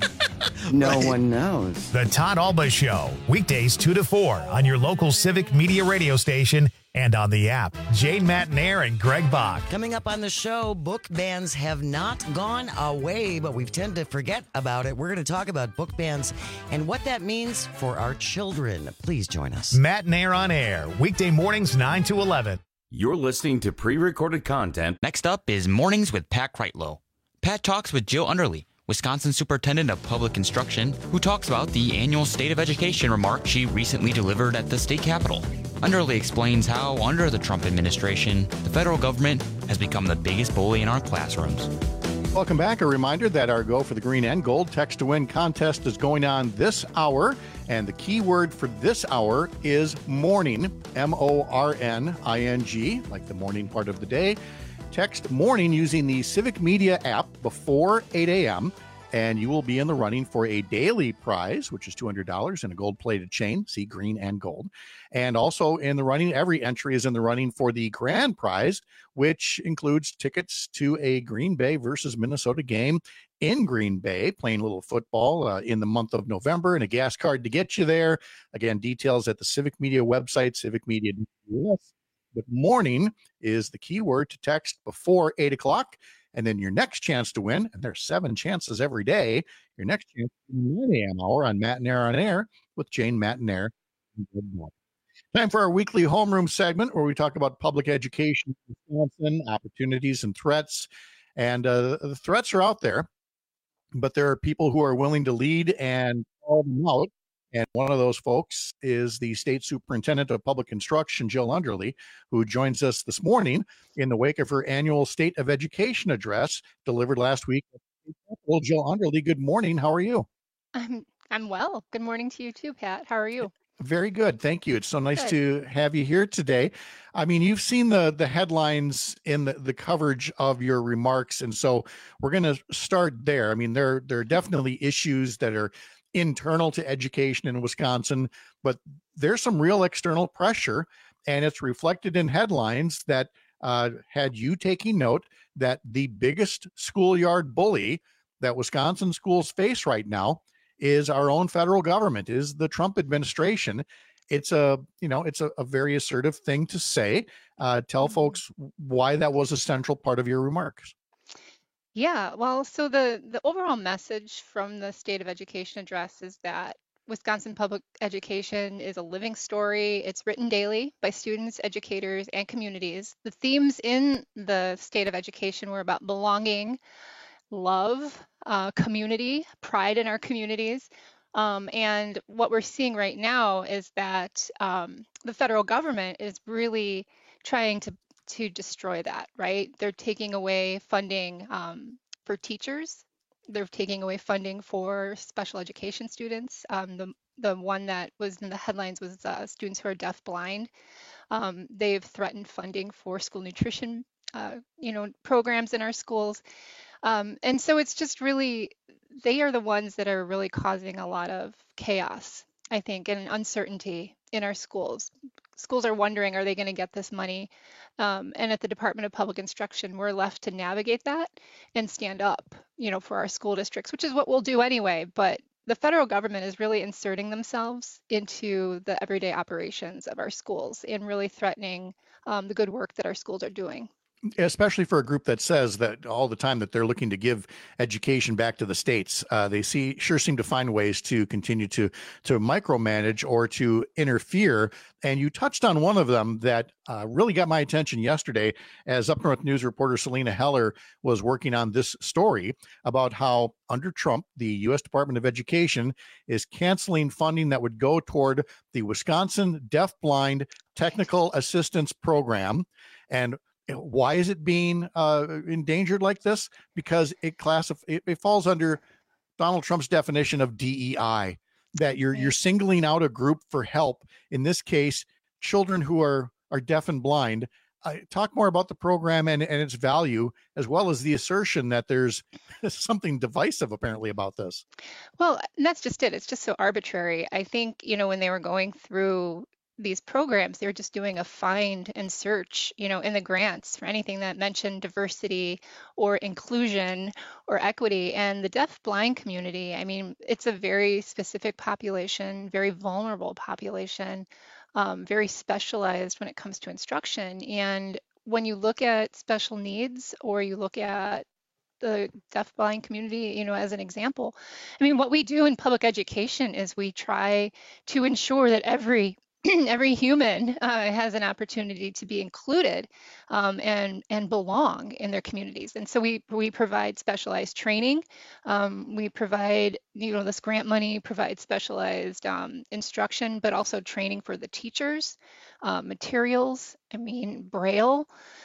No right. one knows. The Todd Albaugh Show. Weekdays two to four on your local Civic Media radio station and on the app. Jane Matnair and Greg Bach. Coming up on the show, book bans have not gone away, but we tend to forget about it. We're going to talk about book bans and what that means for our children. Please join us. Matnair on Air, weekday mornings nine to eleven. You're listening to pre-recorded content. Next up is Mornings with Pat Kreitlow. Pat talks with Jill Underly, Wisconsin Superintendent of Public Instruction, who talks about the annual State of Education remark she recently delivered at the state capitol. Underly explains how, under the Trump administration, the federal government has become the biggest bully in our classrooms. Welcome back. A reminder that our Go for the Green and Gold Text to Win contest is going on this hour. And the key word for this hour is morning, M O R N I N G, like the morning part of the day. Text morning using the Civic Media app before eight a.m. and you will be in the running for a daily prize, which is two hundred dollars and a gold-plated chain, see green and gold. And also in the running, every entry is in the running for the grand prize, which includes tickets to a Green Bay versus Minnesota game in Green Bay, playing a little football uh, in the month of November, and a gas card to get you there. Again, details at the Civic Media website, civic media dot U S. But morning is the key word to text before eight o'clock. And then your next chance to win, and there's seven chances every day, your next chance is nine a.m. hour on Matnair on Air with Jane Matnair. Time for our weekly homeroom segment where we talk about public education in Wisconsin, opportunities and threats. And uh, the threats are out there, but there are people who are willing to lead and call them out. And one of those folks is the State Superintendent of Public Instruction, Jill Underly, who joins us this morning in the wake of her annual State of Education address delivered last week. Well, Jill Underly, good morning. How are you? I'm I'm well. Good morning to you too, Pat. How are you? Very good. Thank you. It's so nice Good. to have you here today. I mean, you've seen the the headlines in the, the coverage of your remarks. And so we're going to start there. I mean, there, there are definitely issues that are internal to education in Wisconsin, but there's some real external pressure, and it's reflected in headlines that uh, had you taking note that the biggest schoolyard bully that Wisconsin schools face right now is our own federal government, is the Trump administration. It's a, you know, it's a, a very assertive thing to say. Uh, tell Mhm. folks why that was a central part of your remarks. Yeah, well, so the the overall message from the State of Education address is that Wisconsin public education is a living story. It's written daily by students, educators, and communities. The themes in the State of Education were about belonging, love, uh, community, pride in our communities. Um, and what we're seeing right now is that um, the federal government is really trying to to destroy that, right? They're taking away funding um, for teachers. They're taking away funding for special education students. Um, the the one that was in the headlines was uh, students who are deafblind. Um, they've threatened funding for school nutrition, uh, you know, programs in our schools. Um, and so it's just really, they are the ones that are really causing a lot of chaos, I think, and uncertainty in our schools. Schools are wondering, are they going to get this money? Um, and at the Department of Public Instruction, we're left to navigate that and stand up, you know, for our school districts, which is what we'll do anyway. But the federal government is really inserting themselves into the everyday operations of our schools and really threatening um, the good work that our schools are doing. especially for a group that says that all the time that they're looking to give education back to the states. Uh, they see sure seem to find ways to continue to to micromanage or to interfere. And you touched on one of them that uh, really got my attention yesterday, as Up North News reporter Selena Heller was working on this story about how under Trump, the U S Department of Education is canceling funding that would go toward the Wisconsin Deafblind Technical Assistance Program. And why is it being uh, endangered like this? Because it classif- it, it falls under Donald Trump's definition of D E I, that you're you're singling out a group for help. In this case, children who are are deaf and blind. Uh, talk more about the program and, and its value, as well as the assertion that there's something divisive apparently about this. Well, and that's just it. It's just so arbitrary. I think, you know, when they were going through these programs, they were just doing a find and search, you know, in the grants for anything that mentioned diversity or inclusion or equity. And the deaf blind community, I mean, it's a very specific population, very vulnerable population, um, very specialized when it comes to instruction. And when you look at special needs, or you look at the deaf blind community, you know, as an example, I mean, what we do in public education is we try to ensure that every every human uh, has an opportunity to be included um, and and belong in their communities. And so we we provide specialized training. Um, we provide, you know, this grant money provides specialized um, instruction, but also training for the teachers, uh, materials. I mean, Braille.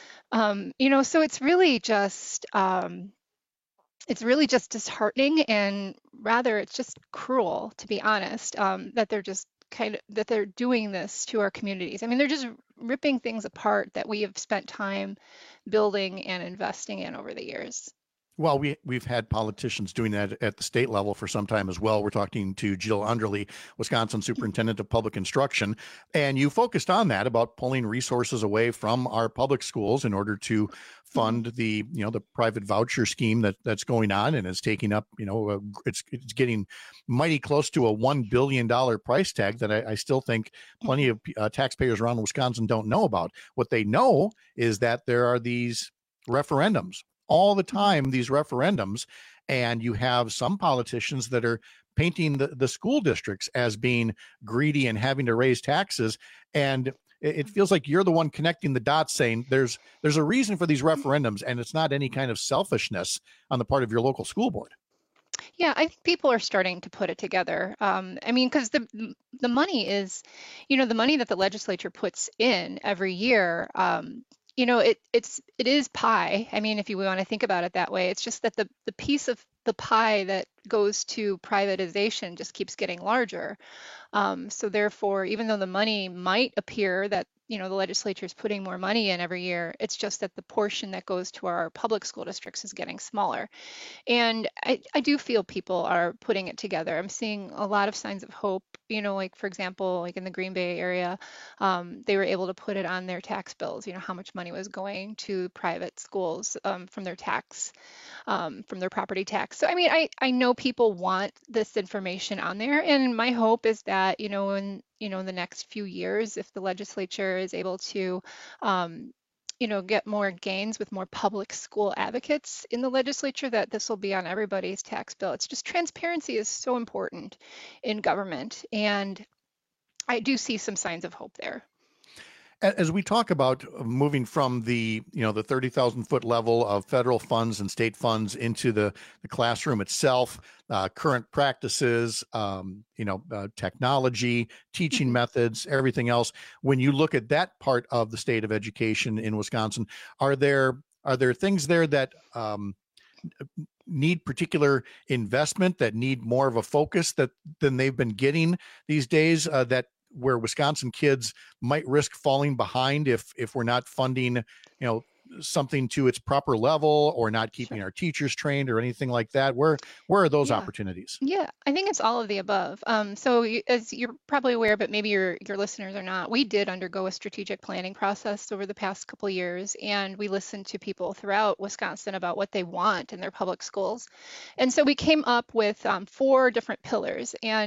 Um, you know, so it's really just um, it's really just disheartening, and rather it's just cruel, to be honest, um, that they're just kind of that they're doing this to our communities. I mean, they're just ripping things apart that we have spent time building and investing in over the years. Well, we, we've had politicians doing that at the state level for some time as well. We're talking to Jill Underly, Wisconsin Superintendent of Public Instruction, and you focused on that, about pulling resources away from our public schools in order to fund the, you know, the private voucher scheme that that's going on and is taking up, you know, a, it's it's getting mighty close to a one billion dollars price tag that I, I still think plenty of uh, taxpayers around Wisconsin don't know about. What they know is that there are these referendums all the time, these referendums, and you have some politicians that are painting the, the school districts as being greedy and having to raise taxes. And it, it feels like you're the one connecting the dots, saying there's there's a reason for these referendums, and it's not any kind of selfishness on the part of your local school board. Yeah, I think people are starting to put it together. Um, I mean, because the the money is, you know, the money that the legislature puts in every year. Um, You know, it it's it is pie. I mean, if you want to think about it that way, it's just that the the piece of the pie that goes to privatization just keeps getting larger. Um, so therefore, even though the money might appear that, you know, the legislature is putting more money in every year, it's just that the portion that goes to our public school districts is getting smaller. And I, I do feel people are putting it together. I'm seeing a lot of signs of hope. You know, like, for example, like in the Green Bay area, um, they were able to put it on their tax bills, you know, how much money was going to private schools um, from their tax, um, from their property tax. So, I mean, I, I know people want this information on there. And my hope is that, you know, in, you know, in the next few years, if the legislature is able to, um, you know, get more gains with more public school advocates in the legislature, that this will be on everybody's tax bill. It's just transparency is so important in government. And I do see some signs of hope there. As we talk about moving from the, you know, the thirty thousand foot level of federal funds and state funds into the, the classroom itself, uh, current practices, um, you know, uh, technology, teaching methods, everything else. When you look at that part of the state of education in Wisconsin, are there are there things there that um, need particular investment, that need more of a focus that than they've been getting these days, uh, that where Wisconsin kids might risk falling behind if if we're not funding, you know, something to its proper level, or not keeping our teachers trained or anything like that? Where where are those Yeah. opportunities? Yeah, I think it's all of the above. Um, so you, as you're probably aware, but maybe your your listeners are not, we did undergo a strategic planning process over the past couple of years, and we listened to people throughout Wisconsin about what they want in their public schools. And so we came up with um, four different pillars. And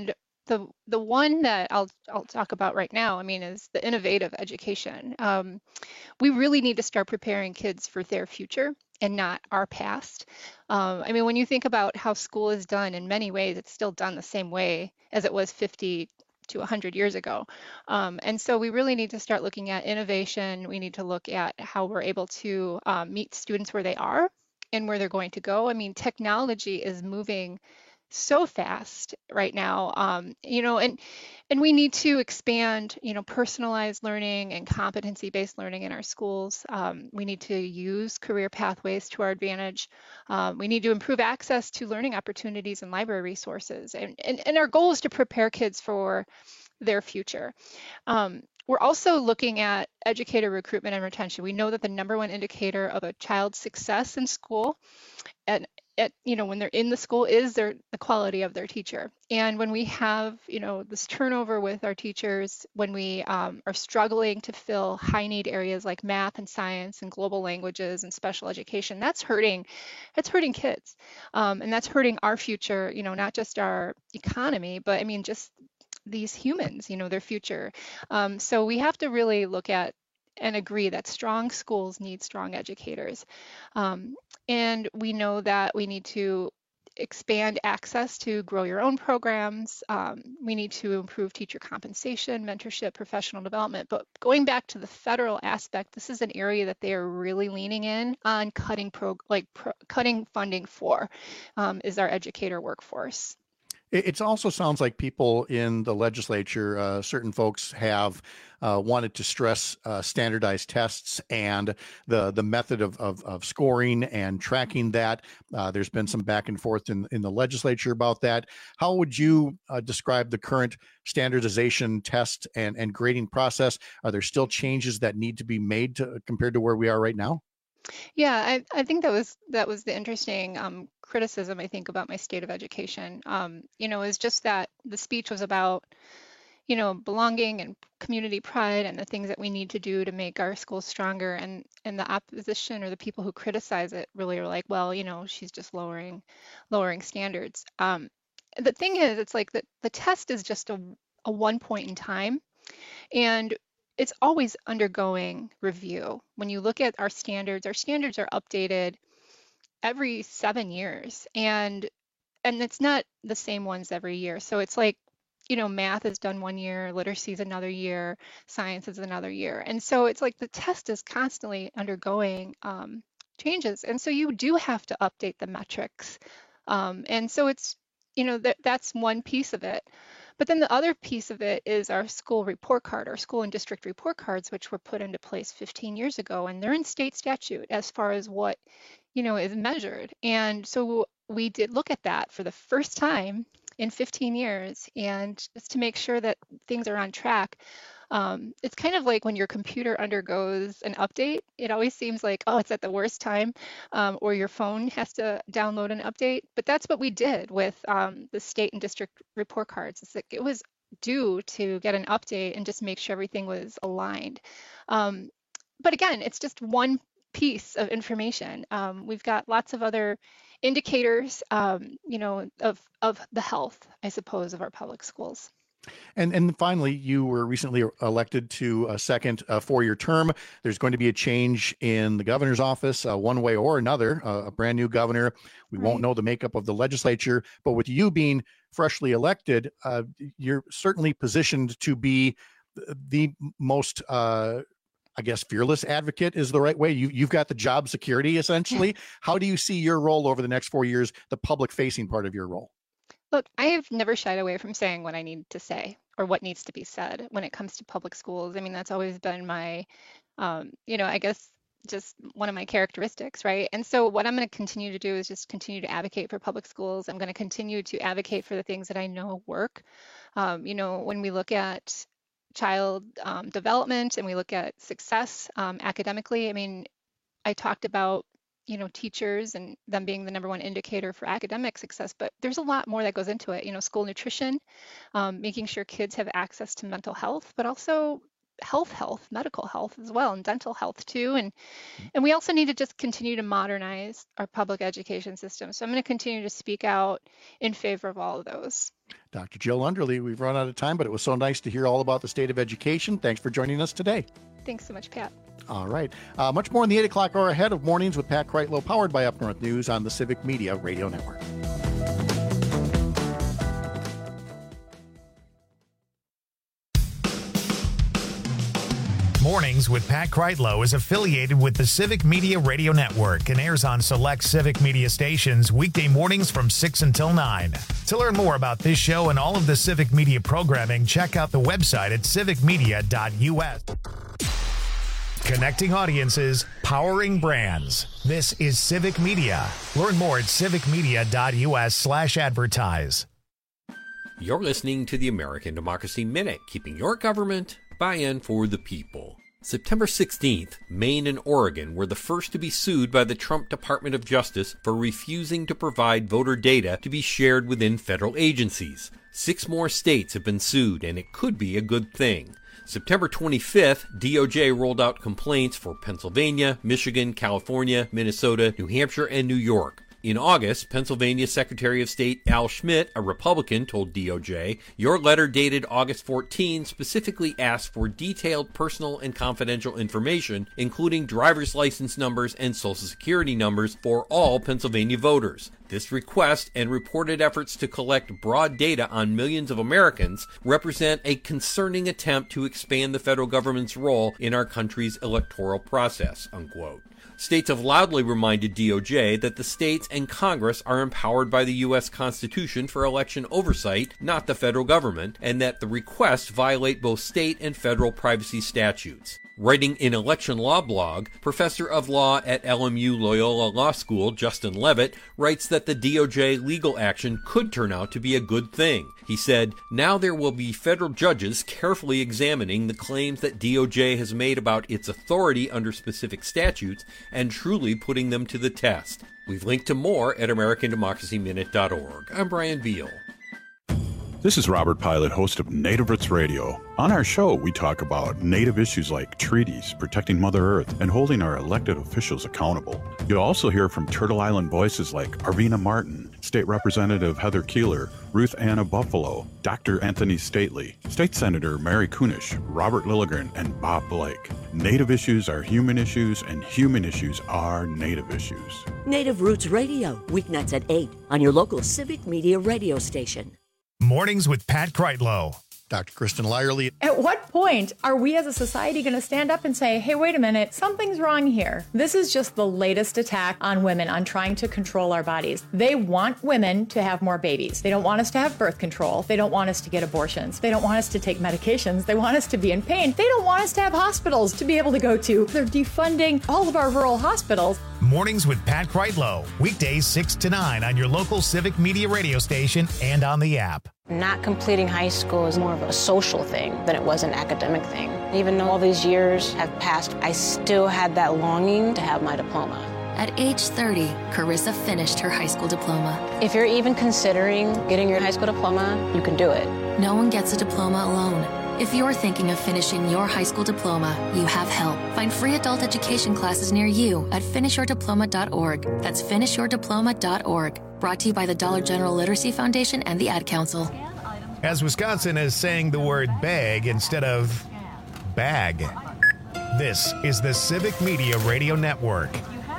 the the one that I'll I'll talk about right now, I mean, is the innovative education. Um, we really need to start preparing kids for their future and not our past. Um, I mean, when you think about how school is done, in many ways, it's still done the same way as it was fifty to one hundred years ago. Um, and so we really need to start looking at innovation. We need to look at how we're able to um, meet students where they are and where they're going to go. I mean, technology is moving so fast right now, um, you know, and and we need to expand, you know, personalized learning and competency-based learning in our schools. Um, we need to use career pathways to our advantage. Um, we need to improve access to learning opportunities and library resources. And, and, and our goal is to prepare kids for their future. Um, we're also looking at educator recruitment and retention. We know that the number one indicator of a child's success in school and at, you know, when they're in the school is their the quality of their teacher. And when we have, you know, this turnover with our teachers, when we um, are struggling to fill high need areas like math and science and global languages and special education, that's hurting, that's hurting kids. Um, and that's hurting our future, you know, not just our economy, but I mean, just these humans, you know, their future. Um, so we have to really look at and agree that strong schools need strong educators. Um, and we know that we need to expand access to grow your own programs. Um, we need to improve teacher compensation, mentorship, professional development. But going back to the federal aspect, this is an area that they are really leaning in on cutting pro, like pro, cutting funding for, um, is our educator workforce. It also sounds like people in the legislature, uh, certain folks have uh, wanted to stress uh, standardized tests and the the method of, of, of scoring and tracking that. Uh, there's been some back and forth in, in the legislature about that. How would you uh, describe the current standardization test and, and grading process? Are there still changes that need to be made to, compared to where we are right now? Yeah, I, I think that was that was the interesting um, criticism, I think, about my state of education. Um, you know, is just that the speech was about, you know, belonging and community pride and the things that we need to do to make our schools stronger. And and the opposition or the people who criticize it really are like, well, you know, she's just lowering lowering standards. Um, the thing is, it's like the, the test is just a, a one point in time. And it's always undergoing review. When you look at our standards, our standards are updated every seven years, and and it's not the same ones every year. So it's like, you know, math is done one year, literacy is another year, science is another year, and so it's like the test is constantly undergoing um, changes, and so you do have to update the metrics, um, and so it's, you know, that that's one piece of it. But then the other piece of it is our school report card, our school and district report cards, which were put into place fifteen years ago, and they're in state statute as far as what, you know, is measured. And so we did look at that for the first time in fifteen years, and just to make sure that things are on track. Um, it's kind of like when your computer undergoes an update, it always seems like, oh, it's at the worst time, um, or your phone has to download an update. But that's what we did with um, the state and district report cards. It's like it was due to get an update and just make sure everything was aligned. Um, but again, it's just one piece of information. Um, we've got lots of other indicators, um, you know, of, of the health, I suppose, of our public schools. And and finally, you were recently elected to a second uh, four-year term. There's going to be a change in the governor's office, uh, one way or another, uh, a brand new governor. We right. won't know the makeup of the legislature, but with you being freshly elected, uh, you're certainly positioned to be the most, uh, I guess, fearless advocate is the right way. You, you've got the job security, essentially. How do you see your role over the next four years, the public-facing part of your role? Look, I have never shied away from saying what I need to say or what needs to be said when it comes to public schools. I mean, that's always been my, um, you know, I guess just one of my characteristics, right? And so what I'm going to continue to do is just continue to advocate for public schools. I'm going to continue to advocate for the things that I know work. Um, you know, when we look at child um, development and we look at success um, academically, I mean, I talked about you know, teachers and them being the number one indicator for academic success, but there's a lot more that goes into it. You know, school nutrition, um, making sure kids have access to mental health, but also health health, medical health as well, and dental health too. And and we also need to just continue to modernize our public education system. So I'm going to continue to speak out in favor of all of those. Doctor Jill Underly, we've run out of time, but it was so nice to hear all about the state of education. Thanks for joining us today. Thanks so much, Pat. All right. Uh, much more in the eight o'clock hour ahead of Mornings with Pat Kreitlow, powered by Up North News on the Civic Media Radio Network. Mornings with Pat Kreitlow is affiliated with the Civic Media Radio Network and airs on select Civic Media stations weekday mornings from six until nine. To learn more about this show and all of the Civic Media programming, check out the website at civic media dot u s. Connecting audiences, powering brands. This is Civic Media. Learn more at civic media dot u s slash advertise. You're listening to the American Democracy Minute, keeping your government by and for the people. September sixteenth, Maine and Oregon were the first to be sued by the Trump Department of Justice for refusing to provide voter data to be shared within federal agencies. Six more states have been sued, and it could be a good thing. September twenty-fifth, D O J rolled out complaints for Pennsylvania, Michigan, California, Minnesota, New Hampshire, and New York. In August, Pennsylvania Secretary of State Al Schmidt, a Republican, told D O J, "Your letter dated August fourteenth specifically asked for detailed personal and confidential information, including driver's license numbers and social security numbers for all Pennsylvania voters. This request and reported efforts to collect broad data on millions of Americans represent a concerning attempt to expand the federal government's role in our country's electoral process," unquote. States have loudly reminded D O J that the states and Congress are empowered by the U S Constitution for election oversight, not the federal government, and that the requests violate both state and federal privacy statutes. Writing in Election Law Blog, Professor of Law at L M U Loyola Law School, Justin Levitt, writes that the D O J legal action could turn out to be a good thing. He said, "Now there will be federal judges carefully examining the claims that D O J has made about its authority under specific statutes and truly putting them to the test." We've linked to more at american democracy minute dot org. I'm Brian Beal. This is Robert Pilot, host of Native Roots Radio. On our show, we talk about Native issues like treaties, protecting Mother Earth, and holding our elected officials accountable. You'll also hear from Turtle Island voices like Arvina Martin, State Representative Heather Keeler, Ruth Anna Buffalo, Doctor Anthony Stately, State Senator Mary Kunish, Robert Lilligren, and Bob Blake. Native issues are human issues, and human issues are Native issues. Native Roots Radio, weeknights at eight on your local Civic Media radio station. Mornings with Pat Kreitlow. Doctor Kristen Lyerly. At what point are we as a society going to stand up and say, hey, wait a minute, something's wrong here? This is just the latest attack on women, on trying to control our bodies. They want women to have more babies. They don't want us to have birth control. They don't want us to get abortions. They don't want us to take medications. They want us to be in pain. They don't want us to have hospitals to be able to go to. They're defunding all of our rural hospitals. Mornings with Pat Kreitlow. Weekdays six to nine on your local Civic Media radio station and on the app. Not completing high school is more of a social thing than it was an academic thing. Even though all these years have passed, I still had that longing to have my diploma. At age thirty, Carissa finished her high school diploma. If you're even considering getting your high school diploma, you can do it. No one gets a diploma alone. If you're thinking of finishing your high school diploma, you have help. Find free adult education classes near you at finish your diploma dot org. That's finish your diploma dot org. Brought to you by the Dollar General Literacy Foundation and the Ad Council. As Wisconsin is saying the word bag instead of bag. This is the Civic Media Radio Network.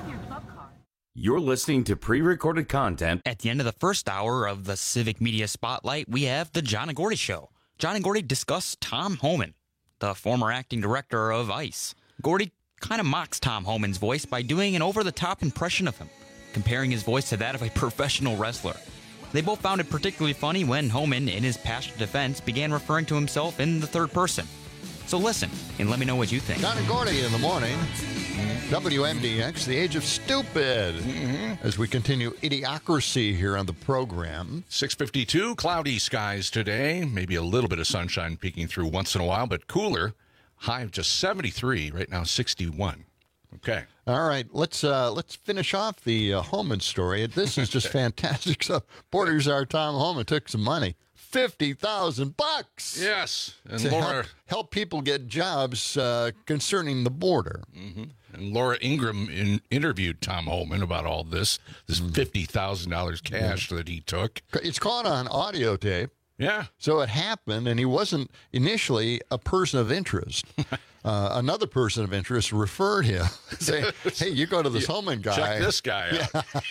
You're listening to pre-recorded content. At the end of the first hour of the Civic Media Spotlight, we have the John and Gordy Show. John and Gordy discuss Tom Homan, the former acting director of ICE. Gordy kind of mocks Tom Homan's voice by doing an over-the-top impression of him, comparing his voice to that of a professional wrestler. They both found it particularly funny when Homan, in his passionate defense, began referring to himself in the third person. So listen, and let me know what you think. John and Gordy in the morning. W M D X, the age of stupid. Mm-hmm. As we continue idiocracy here on the program. six fifty-two, cloudy skies today. Maybe a little bit of sunshine peeking through once in a while, but cooler. High of just seventy-three, right now sixty-one. Okay. All right, let's uh, let's finish off the uh, Homan story. This is just fantastic stuff. Borders our Tom Homan took some money. fifty thousand bucks. Yes. And to Laura help, help people get jobs uh, concerning the border. Mm-hmm. And Laura Ingraham in, interviewed Tom Homan about all this, this fifty thousand dollars cash Yeah. that he took. It's caught on audio tape. Yeah. So it happened, and he wasn't initially a person of interest. Uh, another person of interest referred him, saying, hey, you go to this Homan guy. Check this guy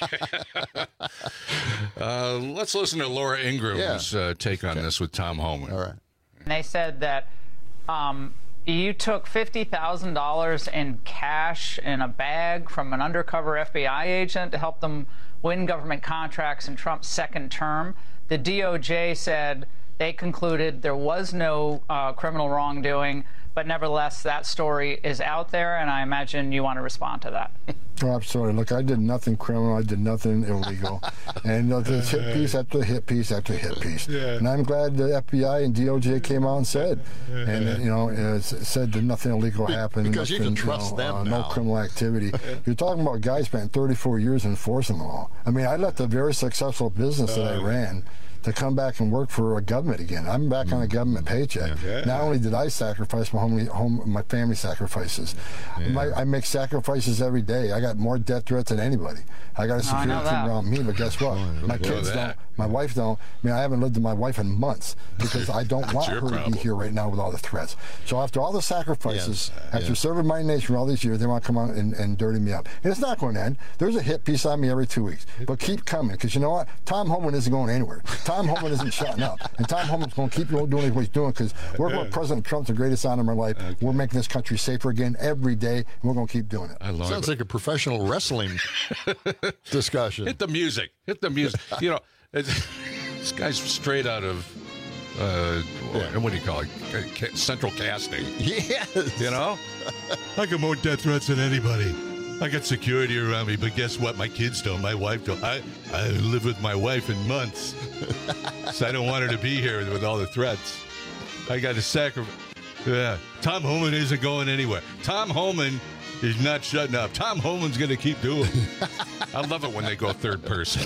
out. uh, let's listen to Laura Ingram's yeah. uh, take on this with Tom Homan. All right. They said that um, you took fifty thousand dollars in cash in a bag from an undercover F B I agent to help them win government contracts in Trump's second term. The D O J said they concluded there was no uh, criminal wrongdoing, but nevertheless, that story is out there, and I imagine you want to respond to that. Oh, absolutely. Look, I did nothing criminal. I did nothing illegal. And uh, there's hit piece after hit piece after hit piece. Yeah. And I'm glad the F B I and D O J came out and said, and uh, you know, uh, said that nothing illegal happened. Because nothing, you can trust you know, them uh, now. No criminal activity. You're talking about guys spent thirty-four years enforcing the law. I mean, I left a very successful business that I ran to come back and work for a government again. I'm back mm. on a government paycheck. Yeah. Not only did I sacrifice my home, home my family sacrifices. Yeah. My, I make sacrifices every day. I got more death threats than anybody. I got a security oh, team around me, but guess what? Oh, my kids don't. My wife don't. I mean, I haven't lived with my wife in months because I don't want her problem. to be here right now with all the threats. So after all the sacrifices, yes. after yes. serving my nation for all these years, they want to come on and, and dirty me up. And it's not going to end. There's a hit piece on me every two weeks. But keep coming, because you know what? Tom Homan isn't going anywhere. Tom Homan isn't shutting up. And Tom Homan's going to keep doing what he's doing, because we're going President Trump's the greatest honor of my life. Okay. We're making this country safer again every day, and we're going to keep doing it. I love Sounds it. like a professional wrestling discussion. Hit the music. Hit the music. You know, it's, this guy's straight out of, uh, yeah. what do you call it? Central Casting. Yes. You know? I got more death threats than anybody. I got security around me, but guess what? My kids don't. My wife don't. I, I live with my wife in months. So I don't want her to be here with all the threats. I got to sacrifice. Yeah. Tom Homan isn't going anywhere. Tom Homan is not shutting up. Tom Homan's going to keep doing it. I love it when they go third person.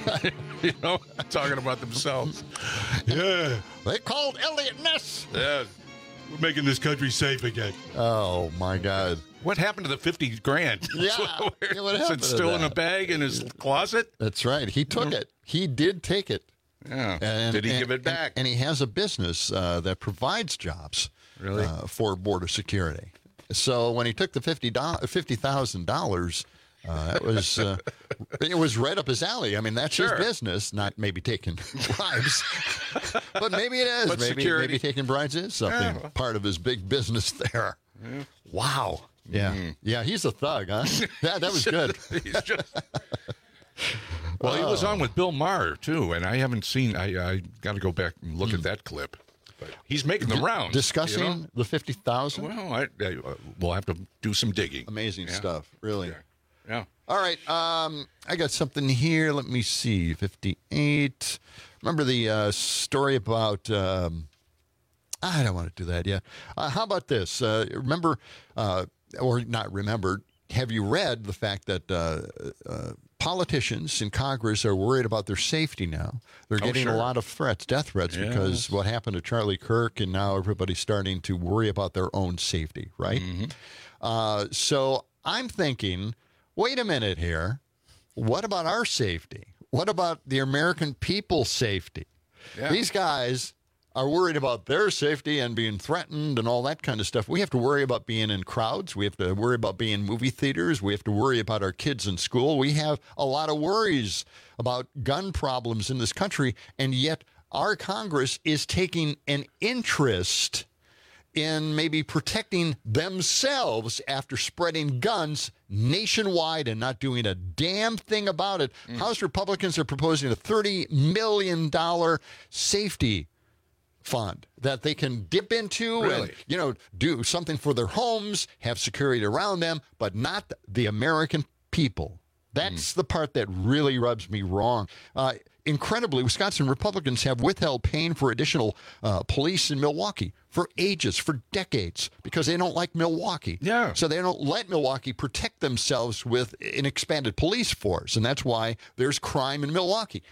You know, talking about themselves. Yeah. They called Elliot Ness. Yeah. We're making this country safe again. Oh, my God. What happened to the fifty grand? Yeah. Where, yeah what is it still in a bag in his closet? That's right. He took it. He did take it. Yeah. And, did he and, give it back? And, and he has a business uh, that provides jobs really? uh, for border security. So when he took the fifty thousand dollars, uh, it was uh, it was right up his alley. I mean, that's sure. his business, not maybe taking bribes. But maybe it is. But maybe, security. maybe taking bribes is something, yeah. part of his big business there. Yeah. Wow. Yeah. Mm. Yeah, he's a thug, huh? Yeah, that was good. He's just... Well, he was on with Bill Maher, too, and I haven't seen, I, I got to go back and look mm. at that clip. But he's making the rounds. Discussing you know? the fifty thousand dollars? Well, I, I, uh, we'll have to do some digging. Amazing yeah. stuff, really. Yeah. yeah. All right, um, I got something here. Let me see. fifty-eight. Remember the uh, story about... Um, I don't want to do that yet. Uh, how about this? Uh, remember... Uh, or not remembered, have you read the fact that uh, uh, politicians in Congress are worried about their safety now? They're oh, getting sure. a lot of threats, death threats, yes. because what happened to Charlie Kirk, and now everybody's starting to worry about their own safety, right? Mm-hmm. Uh, so I'm thinking, wait a minute here. What about our safety? What about the American people's safety? Yeah. These guys are worried about their safety and being threatened and all that kind of stuff. We have to worry about being in crowds. We have to worry about being in movie theaters. We have to worry about our kids in school. We have a lot of worries about gun problems in this country, and yet our Congress is taking an interest in maybe protecting themselves after spreading guns nationwide and not doing a damn thing about it. Mm. House Republicans are proposing a thirty million dollars safety fund that they can dip into really? and, you know, do something for their homes, have security around them, but not the American people. That's mm. the part that really rubs me wrong. Uh, incredibly, Wisconsin Republicans have withheld paying for additional uh, police in Milwaukee for ages, for decades, because they don't like Milwaukee. Yeah. So they don't let Milwaukee protect themselves with an expanded police force, and that's why there's crime in Milwaukee.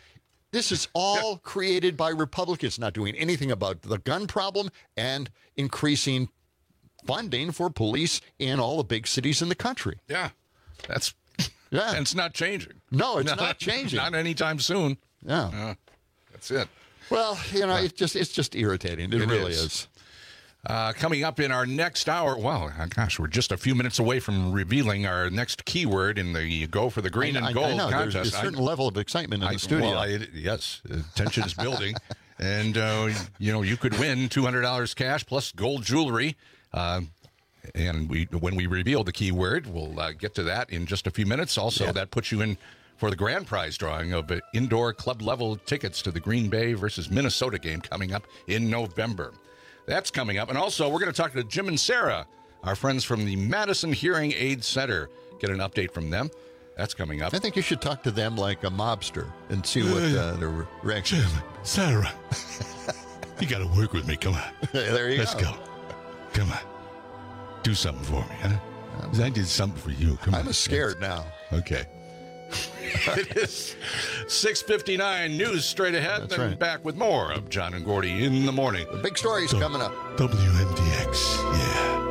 This is all created by Republicans not doing anything about the gun problem and increasing funding for police in all the big cities in the country. Yeah, that's yeah, and it's not changing. No, it's not, not changing. Not anytime soon. Yeah, uh, that's it. Well, you know, it's just it's just irritating. It, it really is. is. Uh, coming up in our next hour, well, gosh, we're just a few minutes away from revealing our next keyword in the Go for the Green I, and I, Gold I know. contest. There's a certain I, level of excitement in I, the studio. Well, I, yes, uh, tension is building. And, uh, you know, you could win two hundred dollars cash plus gold jewelry. Uh, and we, when we reveal the keyword, we'll uh, get to that in just a few minutes. Also, yeah. that puts you in for the grand prize drawing of uh, indoor club-level tickets to the Green Bay versus Minnesota game coming up in November. That's coming up. And also, we're going to talk to Jim and Sarah, our friends from the Madison Hearing Aid Center. Get an update from them. That's coming up. I think you should talk to them like a mobster and see what uh, their reaction is. Jim, Sarah, you got to work with me. Come on. There you Let's go. go. Come on. Do something for me, huh? 'Cause I did something for you. Come I'm on. scared now. Okay. It is six fifty-nine, news straight ahead. That's Then right. back with more of John and Gordy in the morning. The big story's coming up. W M D X, yeah.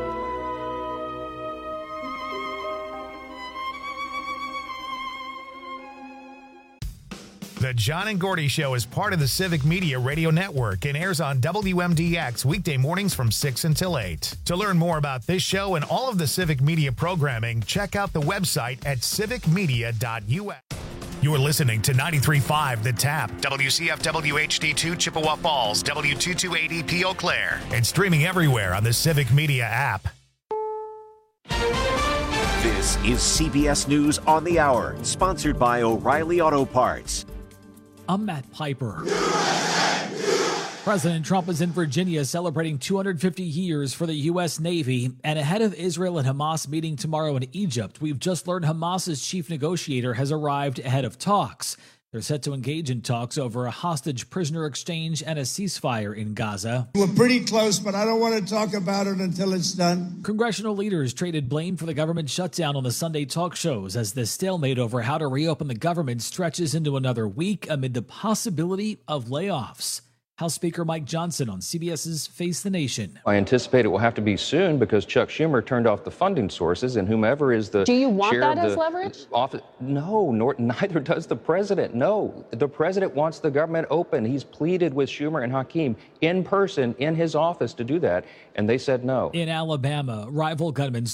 The John and Gordy Show is part of the Civic Media Radio Network and airs on W M D X weekday mornings from six until eight. To learn more about this show and all of the Civic Media programming, check out the website at civic media dot U S. You're listening to ninety-three point five The Tap, W C F W H D two Chippewa Falls, W two twenty-eight E P Eau Claire, and streaming everywhere on the Civic Media app. This is C B S News on the Hour, sponsored by O'Reilly Auto Parts. I'm Matt Piper. President Trump is in Virginia celebrating two hundred fifty years for the U S Navy. And ahead of Israel and Hamas meeting tomorrow in Egypt, we've just learned Hamas's chief negotiator has arrived ahead of talks. They're set to engage in talks over a hostage prisoner exchange and a ceasefire in Gaza. We're pretty close, but I don't want to talk about it until it's done. Congressional leaders traded blame for the government shutdown on the Sunday talk shows as the stalemate over how to reopen the government stretches into another week amid the possibility of layoffs. House Speaker Mike Johnson on CBS's Face the Nation. I anticipate it will have to be soon because Chuck Schumer turned off the funding sources, and whomever is the Do you want chair that of as the leverage? Office, no, nor, neither does the president. No, the president wants the government open. He's pleaded with Schumer and Hakeem in person in his office to do that, and they said no. In Alabama, rival gunmen